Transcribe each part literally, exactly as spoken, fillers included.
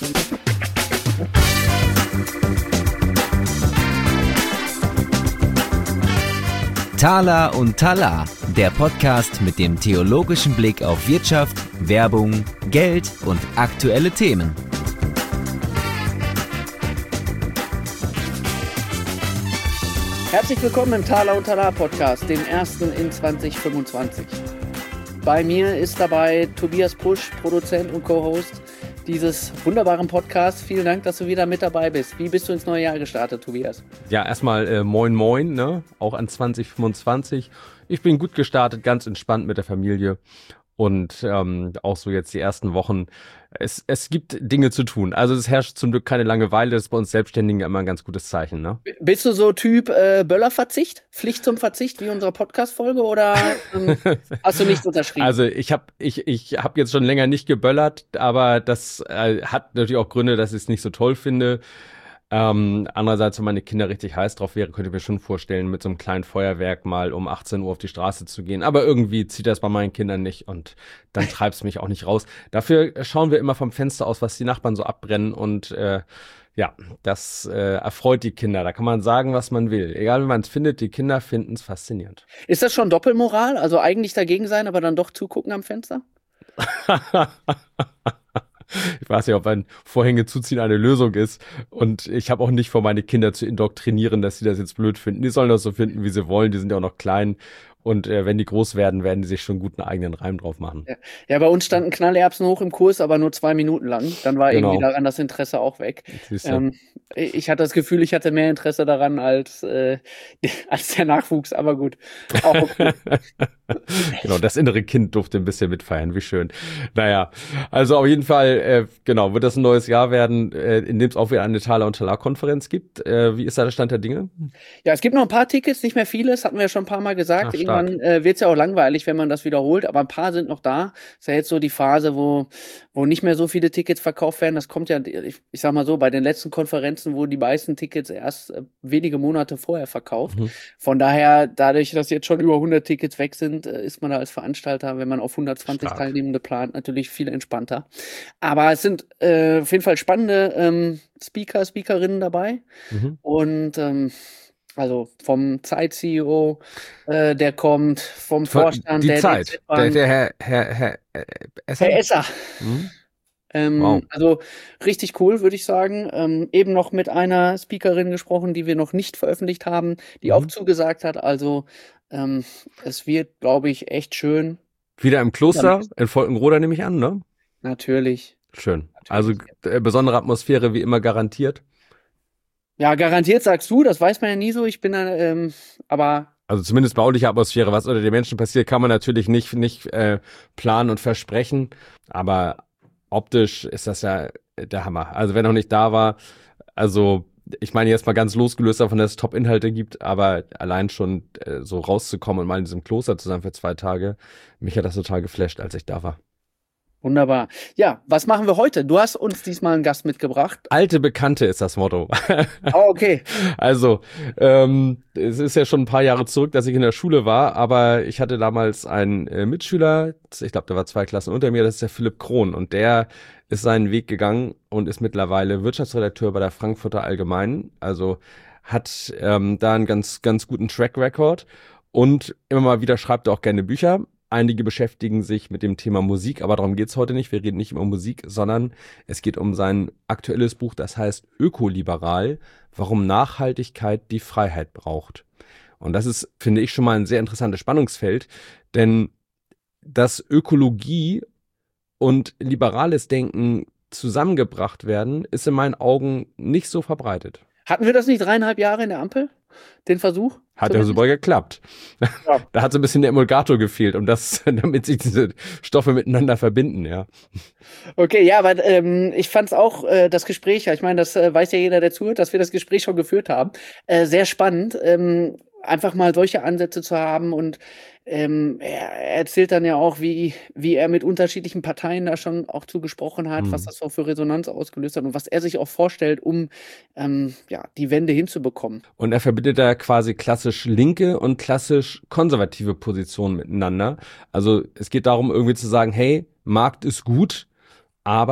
Tala und Tala, der Podcast mit dem theologischen Blick auf Wirtschaft, Werbung, Geld und aktuelle Themen. Herzlich willkommen im Tala und Tala Podcast, dem ersten in zwanzig fünfundzwanzig. Bei mir ist dabei Tobias Pusch, Produzent und Co-Host dieses wunderbaren Podcasts. Vielen Dank, dass du wieder mit dabei bist. Wie bist du ins neue Jahr gestartet, Tobias? Ja, erstmal äh, moin moin, ne? Auch an zwanzig fünfundzwanzig. Ich bin gut gestartet, ganz entspannt mit der Familie und ähm, auch so jetzt die ersten Wochen. Es, es gibt Dinge zu tun. Also es herrscht zum Glück keine Langeweile. Das ist bei uns Selbstständigen immer ein ganz gutes Zeichen, ne? Bist du so Typ äh, Böllerverzicht? Pflicht zum Verzicht wie unsere Podcast-Folge oder ähm, hast du nicht unterschrieben? Also ich habe ich, ich hab jetzt schon länger nicht geböllert, aber das äh, hat natürlich auch Gründe, dass ich es nicht so toll finde. Ähm, andererseits, wenn meine Kinder richtig heiß drauf wären, könnte ich mir schon vorstellen, mit so einem kleinen Feuerwerk mal um achtzehn Uhr auf die Straße zu gehen. Aber irgendwie zieht das bei meinen Kindern nicht und dann treibt's mich auch nicht raus. Dafür schauen wir immer vom Fenster aus, was die Nachbarn so abbrennen und äh, ja, das äh, erfreut die Kinder. Da kann man sagen, was man will. Egal wie man es findet, die Kinder finden es faszinierend. Ist das schon Doppelmoral? Also eigentlich dagegen sein, aber dann doch zugucken am Fenster? Ich weiß nicht, ob ein Vorhänge zuziehen eine Lösung ist. Und ich habe auch nicht vor, meine Kinder zu indoktrinieren, dass sie das jetzt blöd finden. Die sollen das so finden, wie sie wollen. Die sind ja auch noch klein. Und äh, wenn die groß werden, werden die sich schon gut einen eigenen Reim drauf machen. Ja, ja, bei uns standen Knallerbsen hoch im Kurs, aber nur zwei Minuten lang. Dann war Genau. irgendwie daran das Interesse auch weg. Ähm, ich hatte das Gefühl, ich hatte mehr Interesse daran als, äh, als der Nachwuchs, aber gut. Auch okay. Genau, das innere Kind durfte ein bisschen mitfeiern, wie schön. Naja, also auf jeden Fall, äh, genau, wird das ein neues Jahr werden, äh, in dem es auch wieder eine Tala- und Tala-Konferenz gibt. Äh, wie ist da der Stand der Dinge? Ja, es gibt noch ein paar Tickets, nicht mehr viele, das hatten wir ja schon ein paar Mal gesagt. Ach, Irgendwann äh, wird es ja auch langweilig, wenn man das wiederholt, aber ein paar sind noch da. Ist ja jetzt so die Phase, wo, wo nicht mehr so viele Tickets verkauft werden. Das kommt ja, ich, ich sag mal so, bei den letzten Konferenzen wurden die meisten Tickets erst äh, wenige Monate vorher verkauft. Mhm. Von daher, dadurch, dass jetzt schon über hundert Tickets weg sind, äh, ist man da als Veranstalter, wenn man auf hundertzwanzig Stark. Teilnehmende plant, natürlich viel entspannter. Aber es sind äh, auf jeden Fall spannende ähm, Speaker, Speakerinnen dabei. Mhm. Und ähm, also vom Zeit-C E O, äh, der kommt, vom Vorstand die der Zeit, der, der Herr, Herr, Herr, Herr Esser. Herr Esser. Mhm. Ähm, wow. Also richtig cool, würde ich sagen. Ähm, eben noch mit einer Speakerin gesprochen, die wir noch nicht veröffentlicht haben, die mhm. auch zugesagt hat. Also ähm, es wird, glaube ich, echt schön. Wieder im Kloster, in Volkenroda nehme ich an, ne? Natürlich. Schön. Natürlich. Also äh, besondere Atmosphäre wie immer garantiert. Ja, garantiert sagst du, das weiß man ja nie so. Ich bin da, ähm, aber... Also zumindest bauliche Atmosphäre, was unter den Menschen passiert, kann man natürlich nicht, nicht äh, planen und versprechen. Aber optisch ist das ja der Hammer. Also wenn er noch nicht da war, also ich meine jetzt mal ganz losgelöst davon, dass es Top-Inhalte gibt, aber allein schon äh, so rauszukommen und mal in diesem Kloster zu sein für zwei Tage, mich hat das total geflasht, als ich da war. Wunderbar. Ja, was machen wir heute? Du hast uns diesmal einen Gast mitgebracht. Alte Bekannte ist das Motto. Oh, okay. Also, ähm, es ist ja schon ein paar Jahre zurück, dass ich in der Schule war, aber ich hatte damals einen äh, Mitschüler, ich glaube, der war zwei Klassen unter mir, das ist der Philipp Krohn und der ist seinen Weg gegangen und ist mittlerweile Wirtschaftsredakteur bei der Frankfurter Allgemeinen, also hat ähm, da einen ganz, ganz guten Track Record und immer mal wieder schreibt er auch gerne Bücher. Einige beschäftigen sich mit dem Thema Musik, aber darum geht's heute nicht. Wir reden nicht über Musik, sondern es geht um sein aktuelles Buch, das heißt Ökoliberal, warum Nachhaltigkeit die Freiheit braucht. Und das ist, finde ich, schon mal ein sehr interessantes Spannungsfeld, denn dass Ökologie und liberales Denken zusammengebracht werden, ist in meinen Augen nicht so verbreitet. Hatten wir das nicht dreieinhalb Jahre in der Ampel, den Versuch? Hat ja super geklappt. Ja. Da hat so ein bisschen der Emulgator gefehlt, um das, damit sich diese Stoffe miteinander verbinden, ja. Okay, ja, aber ähm, ich fand es auch, äh, das Gespräch, ja, ich meine, das äh, weiß ja jeder, der zuhört, dass wir das Gespräch schon geführt haben, äh, sehr spannend, ähm, einfach mal solche Ansätze zu haben und ähm, er erzählt dann ja auch, wie, wie er mit unterschiedlichen Parteien da schon auch zugesprochen hat, mhm. was das auch für Resonanz ausgelöst hat und was er sich auch vorstellt, um ähm, ja, die Wende hinzubekommen. Und er verbindet da quasi klassisch linke und klassisch konservative Positionen miteinander. Also es geht darum, irgendwie zu sagen, hey, Markt ist gut, aber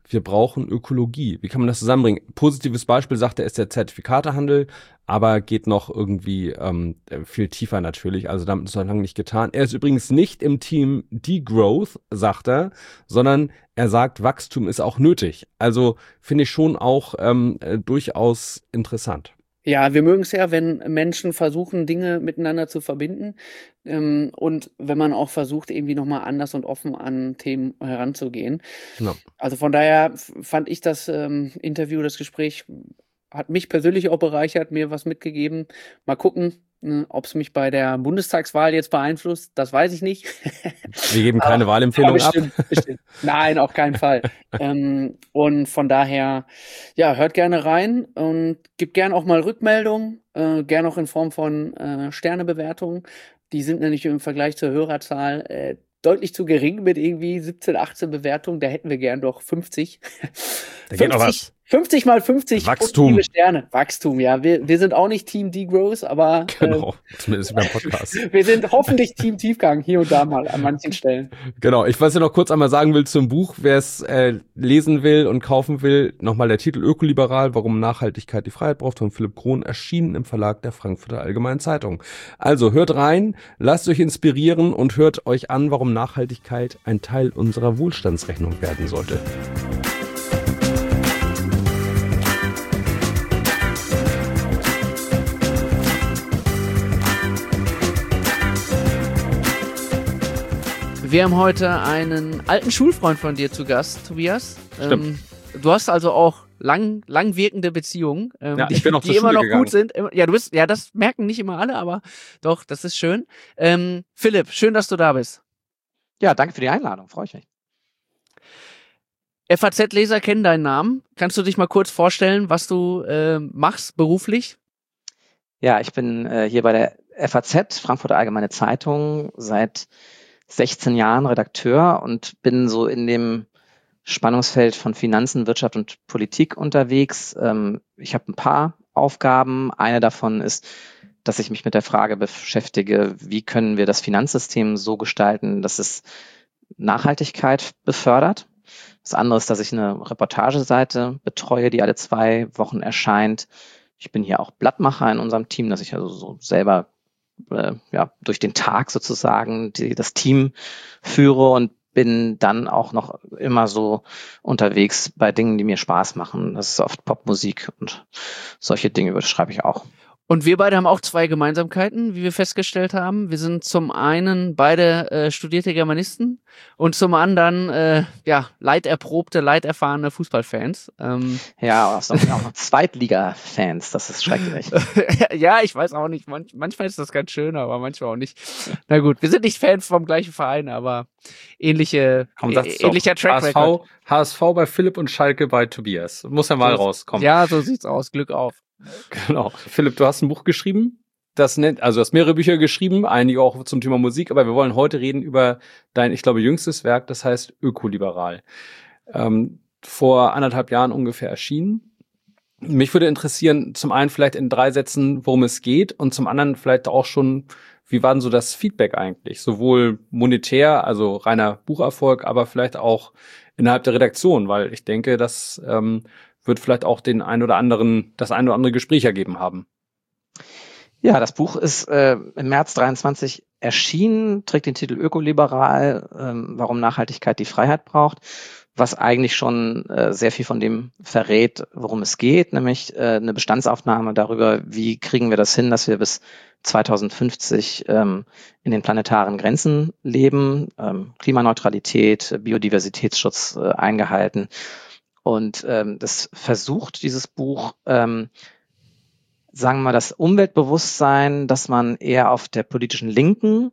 wir brauchen Ökologie. Wie kann man das zusammenbringen? Positives Beispiel, sagt er, ist der Zertifikatehandel, aber geht noch irgendwie ähm, viel tiefer natürlich. Also damit ist noch lange nicht getan. Er ist übrigens nicht im Team Degrowth, sagt er, sondern er sagt, Wachstum ist auch nötig. Also finde ich schon auch ähm, äh, durchaus interessant. Ja, wir mögen es ja, wenn Menschen versuchen, Dinge miteinander zu verbinden, ähm, und wenn man auch versucht, irgendwie nochmal anders und offen an Themen heranzugehen. Ja. Also von daher f- fand ich das ähm, Interview, das Gespräch, hat mich persönlich auch bereichert, mir was mitgegeben. Mal gucken, ob es mich bei der Bundestagswahl jetzt beeinflusst, das weiß ich nicht. Wir geben keine Aber- Wahlempfehlung aber ab. bestimmt, bestimmt. Nein, auf keinen Fall. ähm, und von daher, ja, hört gerne rein und gibt gerne auch mal Rückmeldungen, äh, gerne auch in Form von äh, Sternebewertungen. Die sind nämlich im Vergleich zur Hörerzahl äh, deutlich zu gering mit irgendwie siebzehn, achtzehn Bewertungen. Da hätten wir gern doch fünfzig. Da geht noch was. fünfzig mal fünfzig Wachstum. positive Sterne. Wachstum, ja. Wir, wir sind auch nicht Team Degrowth, aber Genau, zumindest beim Podcast. äh, wir sind hoffentlich Team Tiefgang hier und da mal an manchen Stellen. Genau, ich was ja noch kurz einmal sagen will zum Buch, wer es äh, lesen will und kaufen will, nochmal der Titel Ökoliberal, warum Nachhaltigkeit die Freiheit braucht, von Philipp Krohn, erschienen im Verlag der Frankfurter Allgemeinen Zeitung. Also hört rein, lasst euch inspirieren und hört euch an, warum Nachhaltigkeit ein Teil unserer Wohlstandsrechnung werden sollte. Wir haben heute einen alten Schulfreund von dir zu Gast, Tobias. Stimmt. Ähm, du hast also auch lang, lang wirkende Beziehungen, ähm, Ja, die, ich bin auch die zur immer Schule noch gegangen. gut sind. Immer- Ja, du bist, ja, das merken nicht immer alle, aber doch, das ist schön. Ähm, Philipp, schön, dass du da bist. Ja, danke für die Einladung, freue ich mich. F A Z-Leser kennen deinen Namen. Kannst du dich mal kurz vorstellen, was du äh, machst beruflich? Ja, ich bin äh, hier bei der F A Z, Frankfurter Allgemeine Zeitung, seit sechzehn Jahren Redakteur und bin so in dem Spannungsfeld von Finanzen, Wirtschaft und Politik unterwegs. Ähm, ich habe ein paar Aufgaben. Eine davon ist, dass ich mich mit der Frage beschäftige, wie können wir das Finanzsystem so gestalten, dass es Nachhaltigkeit befördert. Das andere ist, dass ich eine Reportageseite betreue, die alle zwei Wochen erscheint. Ich bin hier auch Blattmacher in unserem Team, dass ich also so selber äh, ja durch den Tag sozusagen die, das Team führe und bin dann auch noch immer so unterwegs bei Dingen, die mir Spaß machen. Das ist oft Popmusik und solche Dinge, über das schreibe ich auch. Und wir beide haben auch zwei Gemeinsamkeiten, wie wir festgestellt haben. Wir sind zum einen beide äh, studierte Germanisten und zum anderen äh, ja leiterprobte, leiterfahrene Fußballfans. Ähm, Ja, auch so- auch noch Zweitliga-Fans, das ist schrecklich. ja, ich weiß auch nicht. Manch, manchmal ist das ganz schön, aber manchmal auch nicht. Na gut, wir sind nicht Fans vom gleichen Verein, aber ähnliche, Komm, das äh, ist doch ähnlicher Track H S Record. V, H S V bei Philipp und Schalke bei Tobias. Muss ja mal So- rauskommen. Ja, so sieht's aus. Glück auf. Genau. Philipp, du hast ein Buch geschrieben. Das nennt, also du hast mehrere Bücher geschrieben, einige auch zum Thema Musik, aber wir wollen heute reden über dein, ich glaube, jüngstes Werk, das heißt Ökoliberal. Ähm, vor anderthalb Jahren ungefähr erschienen. Mich würde interessieren, zum einen vielleicht in drei Sätzen, worum es geht und zum anderen vielleicht auch schon, wie war denn so das Feedback eigentlich? Sowohl monetär, also reiner Bucherfolg, aber vielleicht auch innerhalb der Redaktion, weil ich denke, das ähm, wird vielleicht auch den ein oder anderen, das ein oder andere Gespräch ergeben haben. Ja, das Buch ist äh, im März dreiundzwanzig erschienen, trägt den Titel Ökoliberal, ähm, warum Nachhaltigkeit die Freiheit braucht, was eigentlich schon äh, sehr viel von dem verrät, worum es geht, nämlich äh, eine Bestandsaufnahme darüber, wie kriegen wir das hin, dass wir bis zweitausendfünfzig ähm, in den planetaren Grenzen leben, ähm, Klimaneutralität, Biodiversitätsschutz äh, eingehalten. Und ähm, das versucht, dieses Buch, ähm, sagen wir mal, das Umweltbewusstsein, das man eher auf der politischen Linken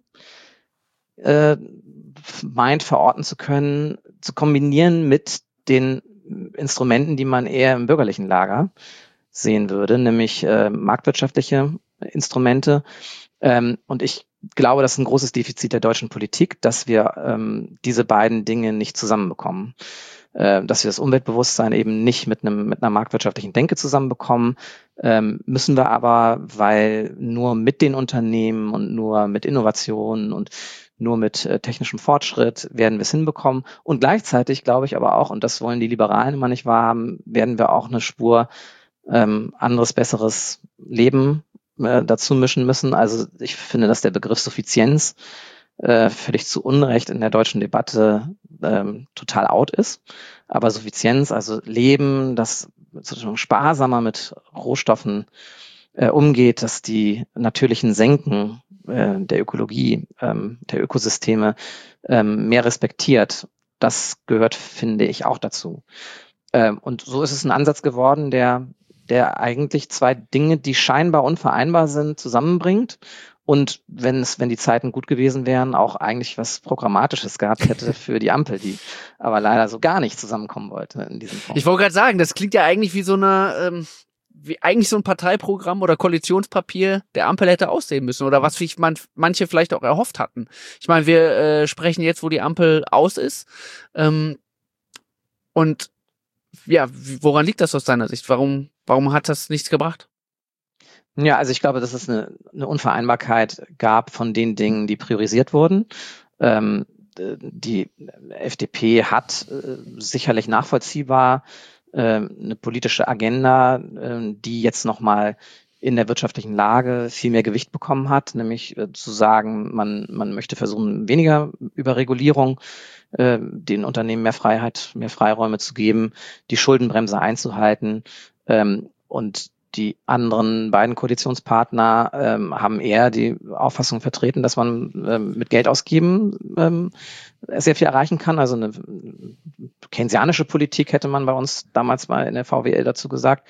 äh, meint, verorten zu können, zu kombinieren mit den Instrumenten, die man eher im bürgerlichen Lager sehen würde, nämlich äh, marktwirtschaftliche Instrumente. Ähm, und ich glaube, das ist ein großes Defizit der deutschen Politik, dass wir ähm, diese beiden Dinge nicht zusammenbekommen. Äh, dass wir das Umweltbewusstsein eben nicht mit einem mit einer marktwirtschaftlichen Denke zusammenbekommen, ähm, müssen wir aber, weil nur mit den Unternehmen und nur mit Innovationen und nur mit äh, technischem Fortschritt werden wir es hinbekommen. Und gleichzeitig glaube ich aber auch, und das wollen die Liberalen immer nicht wahrhaben, werden wir auch eine Spur ähm, anderes, besseres Leben äh, dazu mischen müssen. Also ich finde, dass der Begriff Suffizienz äh, völlig zu Unrecht in der deutschen Debatte ähm, total out ist. Aber Suffizienz, also Leben, das sozusagen sparsamer mit Rohstoffen äh, umgeht, dass die natürlichen Senken äh, der Ökologie, ähm, der Ökosysteme ähm, mehr respektiert, das gehört, finde ich, auch dazu. Ähm, und so ist es ein Ansatz geworden, der der eigentlich zwei Dinge, die scheinbar unvereinbar sind, zusammenbringt. Und wenn es, wenn die Zeiten gut gewesen wären, auch eigentlich was Programmatisches gehabt hätte für die Ampel, die aber leider so gar nicht zusammenkommen wollte in diesem Fonds. Ich wollte gerade sagen, das klingt ja eigentlich wie so eine, ähm, wie eigentlich so ein Parteiprogramm oder Koalitionspapier der Ampel hätte aussehen müssen oder was sich man, manche vielleicht auch erhofft hatten. Ich meine, wir äh, sprechen jetzt, wo die Ampel aus ist. Ähm, und ja, woran liegt das aus deiner Sicht? Warum, warum hat das nichts gebracht? Ja, also ich glaube, dass es eine, eine Unvereinbarkeit gab von den Dingen, die priorisiert wurden. Ähm, die F D P hat äh, sicherlich nachvollziehbar äh, eine politische Agenda, äh, die jetzt nochmal in der wirtschaftlichen Lage viel mehr Gewicht bekommen hat, nämlich äh, zu sagen, man, man möchte versuchen, weniger Überregulierung, äh, den Unternehmen mehr Freiheit, mehr Freiräume zu geben, die Schuldenbremse einzuhalten, ähm, und die anderen beiden Koalitionspartner ähm, haben eher die Auffassung vertreten, dass man ähm, mit Geld ausgeben ähm, sehr viel erreichen kann. Also eine keynesianische Politik hätte man bei uns damals mal in der V W L dazu gesagt.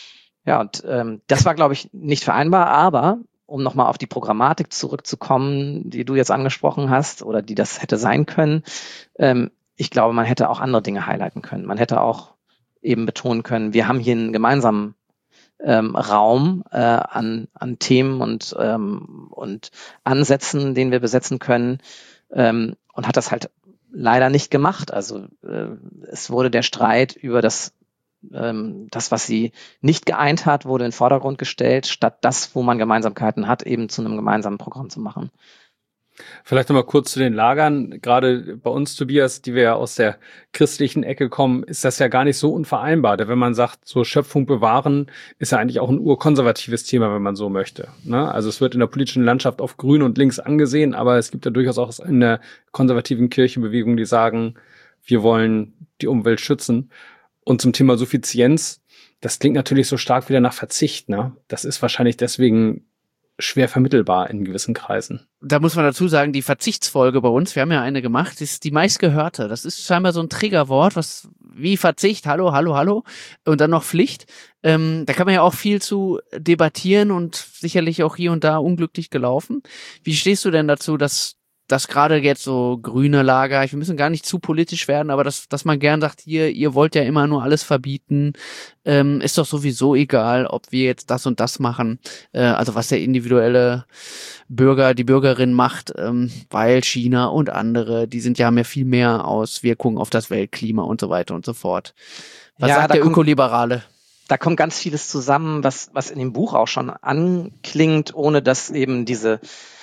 Ja, und ähm, das war, glaube ich, nicht vereinbar. Aber um nochmal auf die Programmatik zurückzukommen, die du jetzt angesprochen hast oder die das hätte sein können, ähm, ich glaube, man hätte auch andere Dinge highlighten können. Man hätte auch eben betonen können, wir haben hier einen gemeinsamen Ähm, Raum äh, an, an Themen und, ähm, und Ansätzen, den wir besetzen können, ähm, und hat das halt leider nicht gemacht. Also äh, es wurde der Streit über das, ähm, das, was sie nicht geeint hat, wurde in den Vordergrund gestellt, statt das, wo man Gemeinsamkeiten hat, eben zu einem gemeinsamen Programm zu machen. Vielleicht nochmal kurz zu den Lagern. Gerade bei uns, Tobias, die wir ja aus der christlichen Ecke kommen, ist das ja gar nicht so unvereinbar. Denn wenn man sagt, so Schöpfung bewahren, ist ja eigentlich auch ein urkonservatives Thema, wenn man so möchte. Ne? Also es wird in der politischen Landschaft auf grün und links angesehen, aber es gibt ja durchaus auch in der konservativen Kirchenbewegung, die sagen, wir wollen die Umwelt schützen. Und zum Thema Suffizienz, das klingt natürlich so stark wieder nach Verzicht. Ne? Das ist wahrscheinlich deswegen schwer vermittelbar in gewissen Kreisen. Da muss man dazu sagen, die Verzichtsfolge bei uns, wir haben ja eine gemacht, ist die meistgehörte. Das ist scheinbar so ein Triggerwort, was wie Verzicht, hallo, hallo, hallo und dann noch Pflicht. Ähm, da kann man ja auch viel zu debattieren und sicherlich auch hier und da unglücklich gelaufen. Wie stehst du denn dazu, dass dass gerade jetzt so grüne Lager, wir müssen gar nicht zu politisch werden, aber dass, dass man gern sagt, hier, ihr wollt ja immer nur alles verbieten, ähm, ist doch sowieso egal, ob wir jetzt das und das machen, äh, also was der individuelle Bürger, die Bürgerin macht, ähm, weil China und andere, die sind ja, haben ja viel mehr Auswirkungen auf das Weltklima und so weiter und so fort. Was ja, sagt der kommt, Ökoliberale? Da kommt ganz vieles zusammen, was, was in dem Buch auch schon anklingt, ohne dass eben diese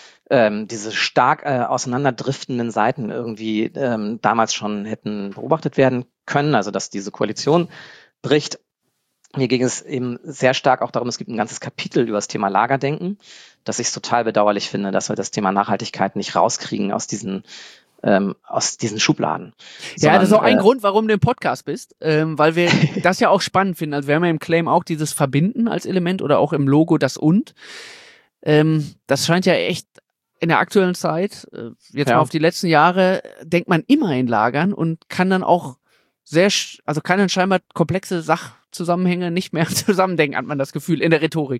Ähm, diese stark äh, auseinanderdriftenden Seiten irgendwie ähm, damals schon hätten beobachtet werden können, also dass diese Koalition bricht. Mir ging es eben sehr stark auch darum, es gibt ein ganzes Kapitel über das Thema Lagerdenken, das ich total bedauerlich finde, dass wir das Thema Nachhaltigkeit nicht rauskriegen aus diesen ähm, aus diesen Schubladen. Ja, Sondern, das ist auch ein äh, Grund, warum du im Podcast bist, ähm, weil wir das ja auch spannend finden. Also wir haben ja im Claim auch dieses Verbinden als Element oder auch im Logo das und. Ähm, das scheint ja echt in der aktuellen Zeit, jetzt ja. mal auf die letzten Jahre, denkt man immer in Lagern und kann dann auch sehr, also kann dann scheinbar komplexe Sachzusammenhänge nicht mehr zusammendenken, hat man das Gefühl, in der Rhetorik.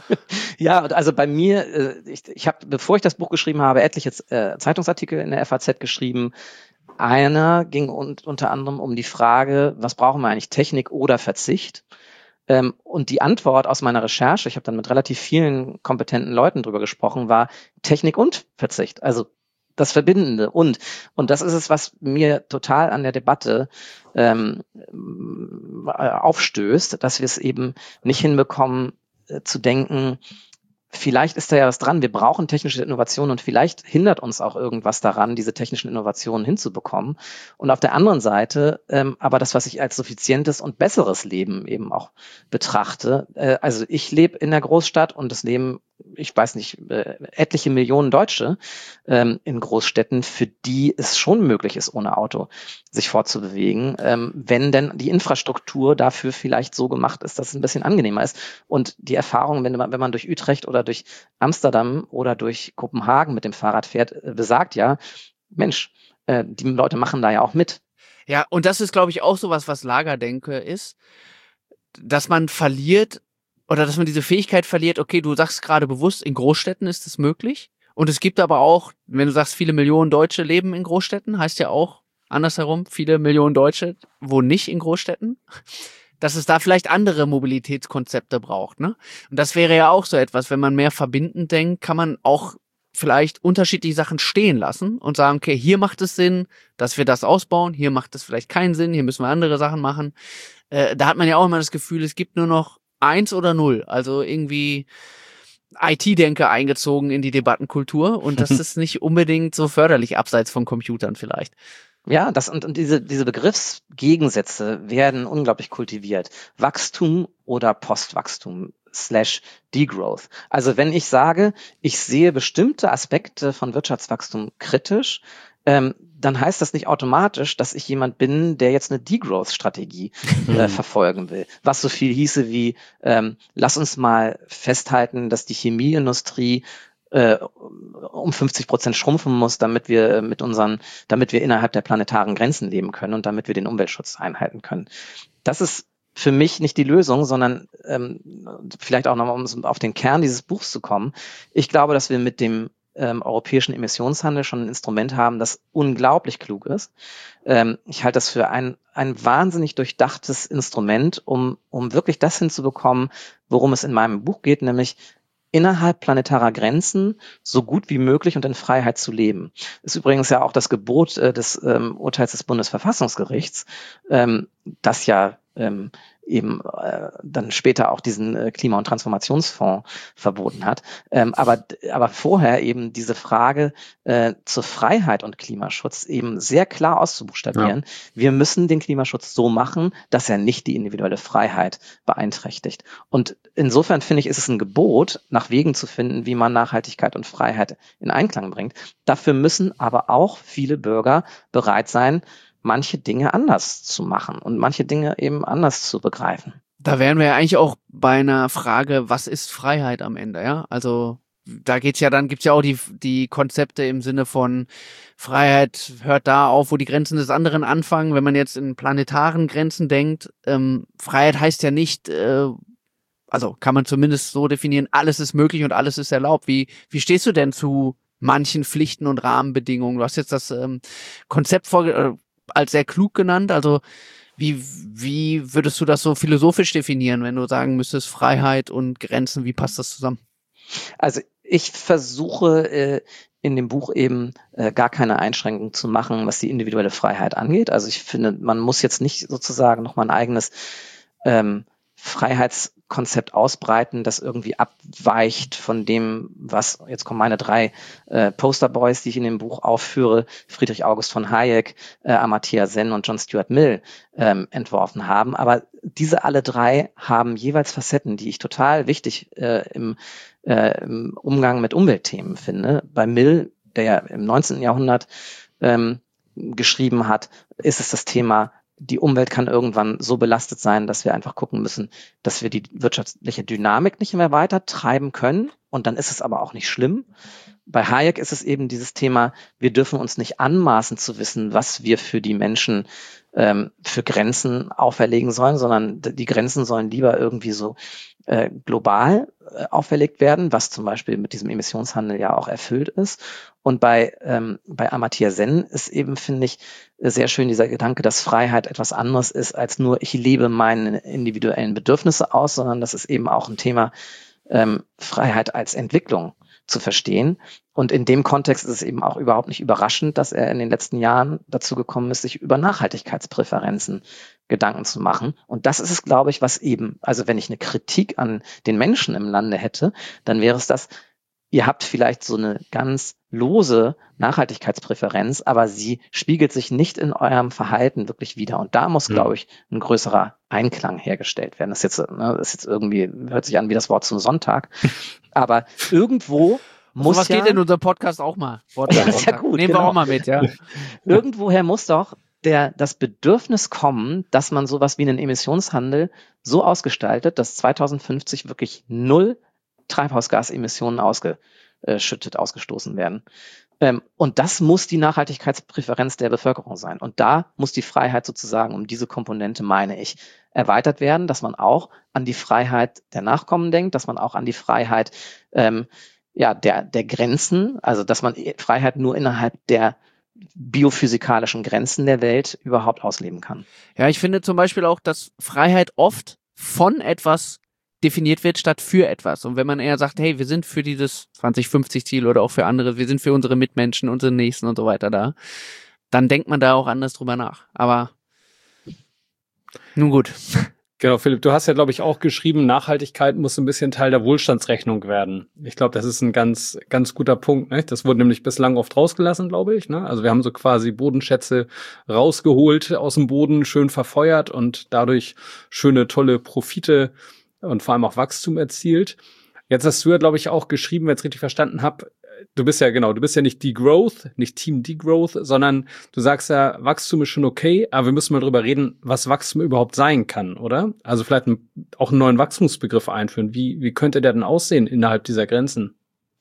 Ja, also bei mir, ich, ich habe, bevor ich das Buch geschrieben habe, etliche äh, Zeitungsartikel in der F A Z geschrieben. Einer ging un- unter anderem um die Frage, was brauchen wir eigentlich, Technik oder Verzicht? Ähm, und die Antwort aus meiner Recherche, ich habe dann mit relativ vielen kompetenten Leuten drüber gesprochen, war Technik und Verzicht. Also das Verbindende und. Und das ist es, was mir total an der Debatte ähm, aufstößt, dass wir es eben nicht hinbekommen, äh, zu denken, vielleicht ist da ja was dran. Wir brauchen technische Innovationen und vielleicht hindert uns auch irgendwas daran, diese technischen Innovationen hinzubekommen. Und auf der anderen Seite ähm, aber das, was ich als suffizientes und besseres Leben eben auch betrachte. Äh, also ich lebe in der Großstadt und das Leben, ich weiß nicht, äh, etliche Millionen Deutsche ähm, in Großstädten, für die es schon möglich ist, ohne Auto sich fortzubewegen, ähm, wenn denn die Infrastruktur dafür vielleicht so gemacht ist, dass es ein bisschen angenehmer ist. Und die Erfahrung, wenn man, wenn man durch Utrecht oder durch Amsterdam oder durch Kopenhagen mit dem Fahrrad fährt, äh, besagt ja, Mensch, äh, die Leute machen da ja auch mit. Ja, und das ist, glaube ich, auch sowas, was Lagerdenke ist, dass man verliert oder dass man diese Fähigkeit verliert, okay, du sagst gerade bewusst, in Großstädten ist es möglich. Und es gibt aber auch, wenn du sagst, viele Millionen Deutsche leben in Großstädten, heißt ja auch andersherum, viele Millionen Deutsche wohnen nicht in Großstädten, dass es da vielleicht andere Mobilitätskonzepte braucht, ne? Und das wäre ja auch so etwas, wenn man mehr verbindend denkt, kann man auch vielleicht unterschiedliche Sachen stehen lassen und sagen, okay, hier macht es Sinn, dass wir das ausbauen, hier macht es vielleicht keinen Sinn, hier müssen wir andere Sachen machen. Äh, da hat man ja auch immer das Gefühl, es gibt nur noch eins oder null, also irgendwie I T-Denke eingezogen in die Debattenkultur und das ist nicht unbedingt so förderlich, abseits von Computern vielleicht. Ja, das und, und diese diese Begriffsgegensätze werden unglaublich kultiviert. Wachstum oder Postwachstum slash Degrowth. Also wenn ich sage, ich sehe bestimmte Aspekte von Wirtschaftswachstum kritisch, ähm, dann heißt das nicht automatisch, dass ich jemand bin, der jetzt eine Degrowth-Strategie äh, verfolgen will. Was so viel hieße wie, ähm, lass uns mal festhalten, dass die Chemieindustrie äh, um fünfzig Prozent schrumpfen muss, damit wir mit unseren, damit wir innerhalb der planetaren Grenzen leben können und damit wir den Umweltschutz einhalten können. Das ist für mich nicht die Lösung, sondern ähm, vielleicht auch nochmal, um auf den Kern dieses Buchs zu kommen. Ich glaube, dass wir mit dem ähm, europäischen Emissionshandel schon ein Instrument haben, das unglaublich klug ist. Ähm, ich halte das für ein ein wahnsinnig durchdachtes Instrument, um um wirklich das hinzubekommen, worum es in meinem Buch geht, nämlich innerhalb planetarer Grenzen so gut wie möglich und in Freiheit zu leben. Ist übrigens ja auch das Gebot äh, des ähm, Urteils des Bundesverfassungsgerichts, ähm, das ja ähm, eben äh, dann später auch diesen äh, Klima- und Transformationsfonds verboten hat. Ähm, aber aber vorher eben diese Frage äh, zur Freiheit und Klimaschutz eben sehr klar auszubuchstabieren. Ja. Wir müssen den Klimaschutz so machen, dass er nicht die individuelle Freiheit beeinträchtigt. Und insofern finde ich, ist es ein Gebot, nach Wegen zu finden, wie man Nachhaltigkeit und Freiheit in Einklang bringt. Dafür müssen aber auch viele Bürger bereit sein, manche Dinge anders zu machen und manche Dinge eben anders zu begreifen. Da wären wir ja eigentlich auch bei einer Frage, was ist Freiheit am Ende, ja? Also da geht's ja dann, gibt's ja auch die die Konzepte im Sinne von Freiheit hört da auf, wo die Grenzen des anderen anfangen. Wenn man jetzt in planetaren Grenzen denkt, ähm, Freiheit heißt ja nicht, äh, also kann man zumindest so definieren, alles ist möglich und alles ist erlaubt. Wie wie stehst du denn zu manchen Pflichten und Rahmenbedingungen? Du hast jetzt das ähm, Konzept vorge äh, als sehr klug genannt. Also wie wie würdest du das so philosophisch definieren, wenn du sagen müsstest, Freiheit und Grenzen, wie passt das zusammen? Also ich versuche äh, in dem Buch eben äh, gar keine Einschränkung zu machen, was die individuelle Freiheit angeht. Also ich finde, man muss jetzt nicht sozusagen nochmal ein eigenes ähm, Freiheitskonzept ausbreiten, das irgendwie abweicht von dem, was, jetzt kommen meine drei äh, Posterboys, die ich in dem Buch aufführe, Friedrich August von Hayek, äh, Amartya Sen und John Stuart Mill ähm, entworfen haben. Aber diese alle drei haben jeweils Facetten, die ich total wichtig äh, im, äh, im Umgang mit Umweltthemen finde. Bei Mill, der ja im neunzehnten Jahrhundert ähm, geschrieben hat, ist es das Thema, die Umwelt kann irgendwann so belastet sein, dass wir einfach gucken müssen, dass wir die wirtschaftliche Dynamik nicht mehr weiter treiben können. Und dann ist es aber auch nicht schlimm. Bei Hayek ist es eben dieses Thema, wir dürfen uns nicht anmaßen zu wissen, was wir für die Menschen ähm, für Grenzen auferlegen sollen, sondern die Grenzen sollen lieber irgendwie so äh, global äh, auferlegt werden, was zum Beispiel mit diesem Emissionshandel ja auch erfüllt ist. Und bei ähm, bei Amartya Sen ist eben, finde ich, sehr schön dieser Gedanke, dass Freiheit etwas anderes ist als nur, ich lebe meine individuellen Bedürfnisse aus, sondern das ist eben auch ein Thema ähm, Freiheit als Entwicklung. zu verstehen. Und in dem Kontext ist es eben auch überhaupt nicht überraschend, dass er in den letzten Jahren dazu gekommen ist, sich über Nachhaltigkeitspräferenzen Gedanken zu machen. Und das ist es, glaube ich, was eben, also wenn ich eine Kritik an den Menschen im Lande hätte, dann wäre es das, ihr habt vielleicht so eine ganz lose Nachhaltigkeitspräferenz, aber sie spiegelt sich nicht in eurem Verhalten wirklich wider. Und da muss, mhm. glaube ich, ein größerer Einklang hergestellt werden. Das ist jetzt, ne, das ist jetzt irgendwie, hört sich an wie das Wort zum Sonntag. Aber irgendwo muss so was ja, geht in unserem Podcast auch mal. Wort ja, ist ja gut, Nehmen genau. wir auch mal mit, ja. Irgendwoher muss doch der, das Bedürfnis kommen, dass man sowas wie einen Emissionshandel so ausgestaltet, dass zweitausendfünfzig wirklich null Treibhausgasemissionen ausgeschüttet, ausgestoßen werden. Ähm, und das muss die Nachhaltigkeitspräferenz der Bevölkerung sein. Und da muss die Freiheit sozusagen um diese Komponente, meine ich, erweitert werden, dass man auch an die Freiheit der Nachkommen denkt, dass man auch an die Freiheit ähm, ja, der, der Grenzen, also dass man Freiheit nur innerhalb der biophysikalischen Grenzen der Welt überhaupt ausleben kann. Ja, ich finde zum Beispiel auch, dass Freiheit oft von etwas definiert wird statt für etwas. Und wenn man eher sagt, hey, wir sind für dieses zwanzig fünfzig Ziel oder auch für andere, wir sind für unsere Mitmenschen, unsere Nächsten und so weiter da, dann denkt man da auch anders drüber nach. Aber nun gut. Genau, Philipp, du hast ja, glaube ich, auch geschrieben, Nachhaltigkeit muss ein bisschen Teil der Wohlstandsrechnung werden. Ich glaube, das ist ein ganz, ganz guter Punkt. Ne? Das wurde nämlich bislang oft rausgelassen, glaube ich. Ne? Also wir haben so quasi Bodenschätze rausgeholt aus dem Boden, schön verfeuert und dadurch schöne, tolle Profite und vor allem auch Wachstum erzielt. Jetzt hast du ja, glaube ich, auch geschrieben, wenn ich es richtig verstanden habe, du bist ja, genau, du bist ja nicht Degrowth, nicht Team Degrowth, sondern du sagst ja, Wachstum ist schon okay, aber wir müssen mal drüber reden, was Wachstum überhaupt sein kann, oder? Also vielleicht ein, auch einen neuen Wachstumsbegriff einführen. Wie, wie könnte der denn aussehen innerhalb dieser Grenzen?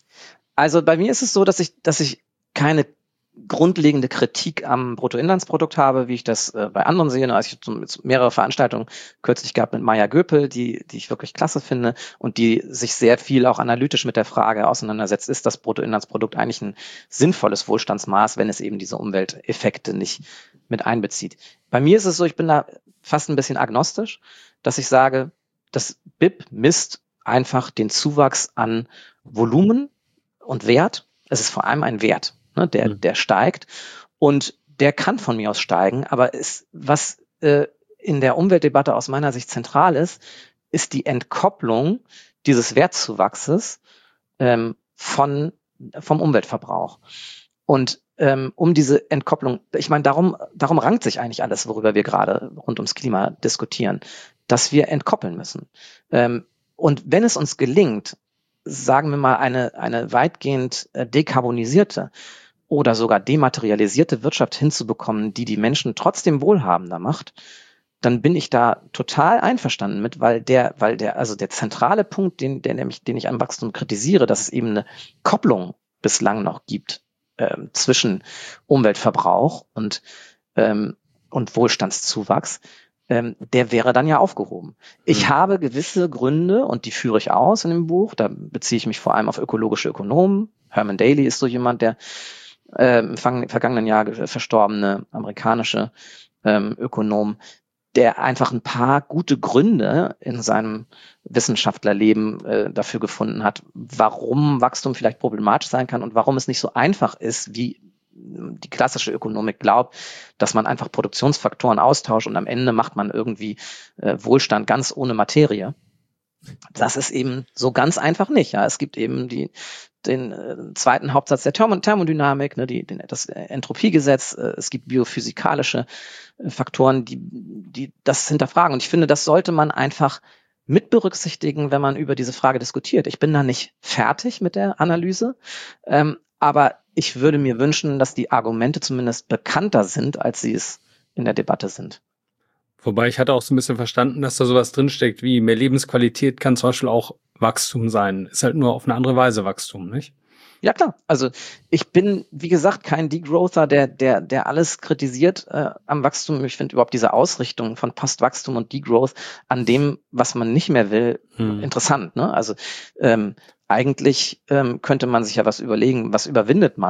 Also bei mir ist es so, dass ich, dass ich keine grundlegende Kritik am Bruttoinlandsprodukt habe, wie ich das äh, bei anderen sehe. Also ich habe mehrere Veranstaltungen kürzlich gehabt mit Maya Göpel, die die ich wirklich klasse finde und die sich sehr viel auch analytisch mit der Frage auseinandersetzt, ist das Bruttoinlandsprodukt eigentlich ein sinnvolles Wohlstandsmaß, wenn es eben diese Umwelteffekte nicht mit einbezieht. Bei mir ist es so, ich bin da fast ein bisschen agnostisch, dass ich sage, das B I P misst einfach den Zuwachs an Volumen und Wert. Es ist vor allem ein Wert. Der, der steigt und der kann von mir aus steigen, aber ist, was äh, in der Umweltdebatte aus meiner Sicht zentral ist, ist die Entkopplung dieses Wertzuwachses ähm, von vom Umweltverbrauch. Und ähm, um diese Entkopplung, ich meine, darum darum rankt sich eigentlich alles, worüber wir gerade rund ums Klima diskutieren, dass wir entkoppeln müssen. Ähm, und wenn es uns gelingt, sagen wir mal eine eine weitgehend äh, dekarbonisierte oder sogar dematerialisierte Wirtschaft hinzubekommen, die die Menschen trotzdem wohlhabender macht, dann bin ich da total einverstanden mit, weil der, weil der, also der zentrale Punkt, den, der nämlich, den ich am Wachstum kritisiere, dass es eben eine Kopplung bislang noch gibt äh, zwischen Umweltverbrauch und ähm, und Wohlstandszuwachs, ähm, der wäre dann ja aufgehoben. Ich mhm. habe gewisse Gründe und die führe ich aus in dem Buch. Da beziehe ich mich vor allem auf ökologische Ökonomen. Herman Daly ist so jemand, der äh, im vergangenen Jahr verstorbene amerikanische ähm, Ökonom, der einfach ein paar gute Gründe in seinem Wissenschaftlerleben äh, dafür gefunden hat, warum Wachstum vielleicht problematisch sein kann und warum es nicht so einfach ist, wie die klassische Ökonomik glaubt, dass man einfach Produktionsfaktoren austauscht und am Ende macht man irgendwie äh, Wohlstand ganz ohne Materie. Das ist eben so ganz einfach nicht. Ja, es gibt eben die den äh, zweiten Hauptsatz der Thermo- Thermodynamik, ne, die, den, das Entropiegesetz. Äh, es gibt biophysikalische äh, Faktoren, die, die das hinterfragen. Und ich finde, das sollte man einfach mit berücksichtigen, wenn man über diese Frage diskutiert. Ich bin da nicht fertig mit der Analyse, ähm, aber ich würde mir wünschen, dass die Argumente zumindest bekannter sind, als sie es in der Debatte sind. Wobei ich hatte auch so ein bisschen verstanden, dass da sowas drinsteckt wie mehr Lebensqualität kann zum Beispiel auch Wachstum sein. Ist halt nur auf eine andere Weise Wachstum, nicht? Ja, klar. Also ich bin, wie gesagt, kein Degrowther, der der der alles kritisiert äh, am Wachstum. Ich finde überhaupt diese Ausrichtung von Postwachstum und Degrowth an dem, was man nicht mehr will, hm. interessant. Ne? Also ähm, eigentlich ähm, könnte man sich ja was überlegen, was überwindet man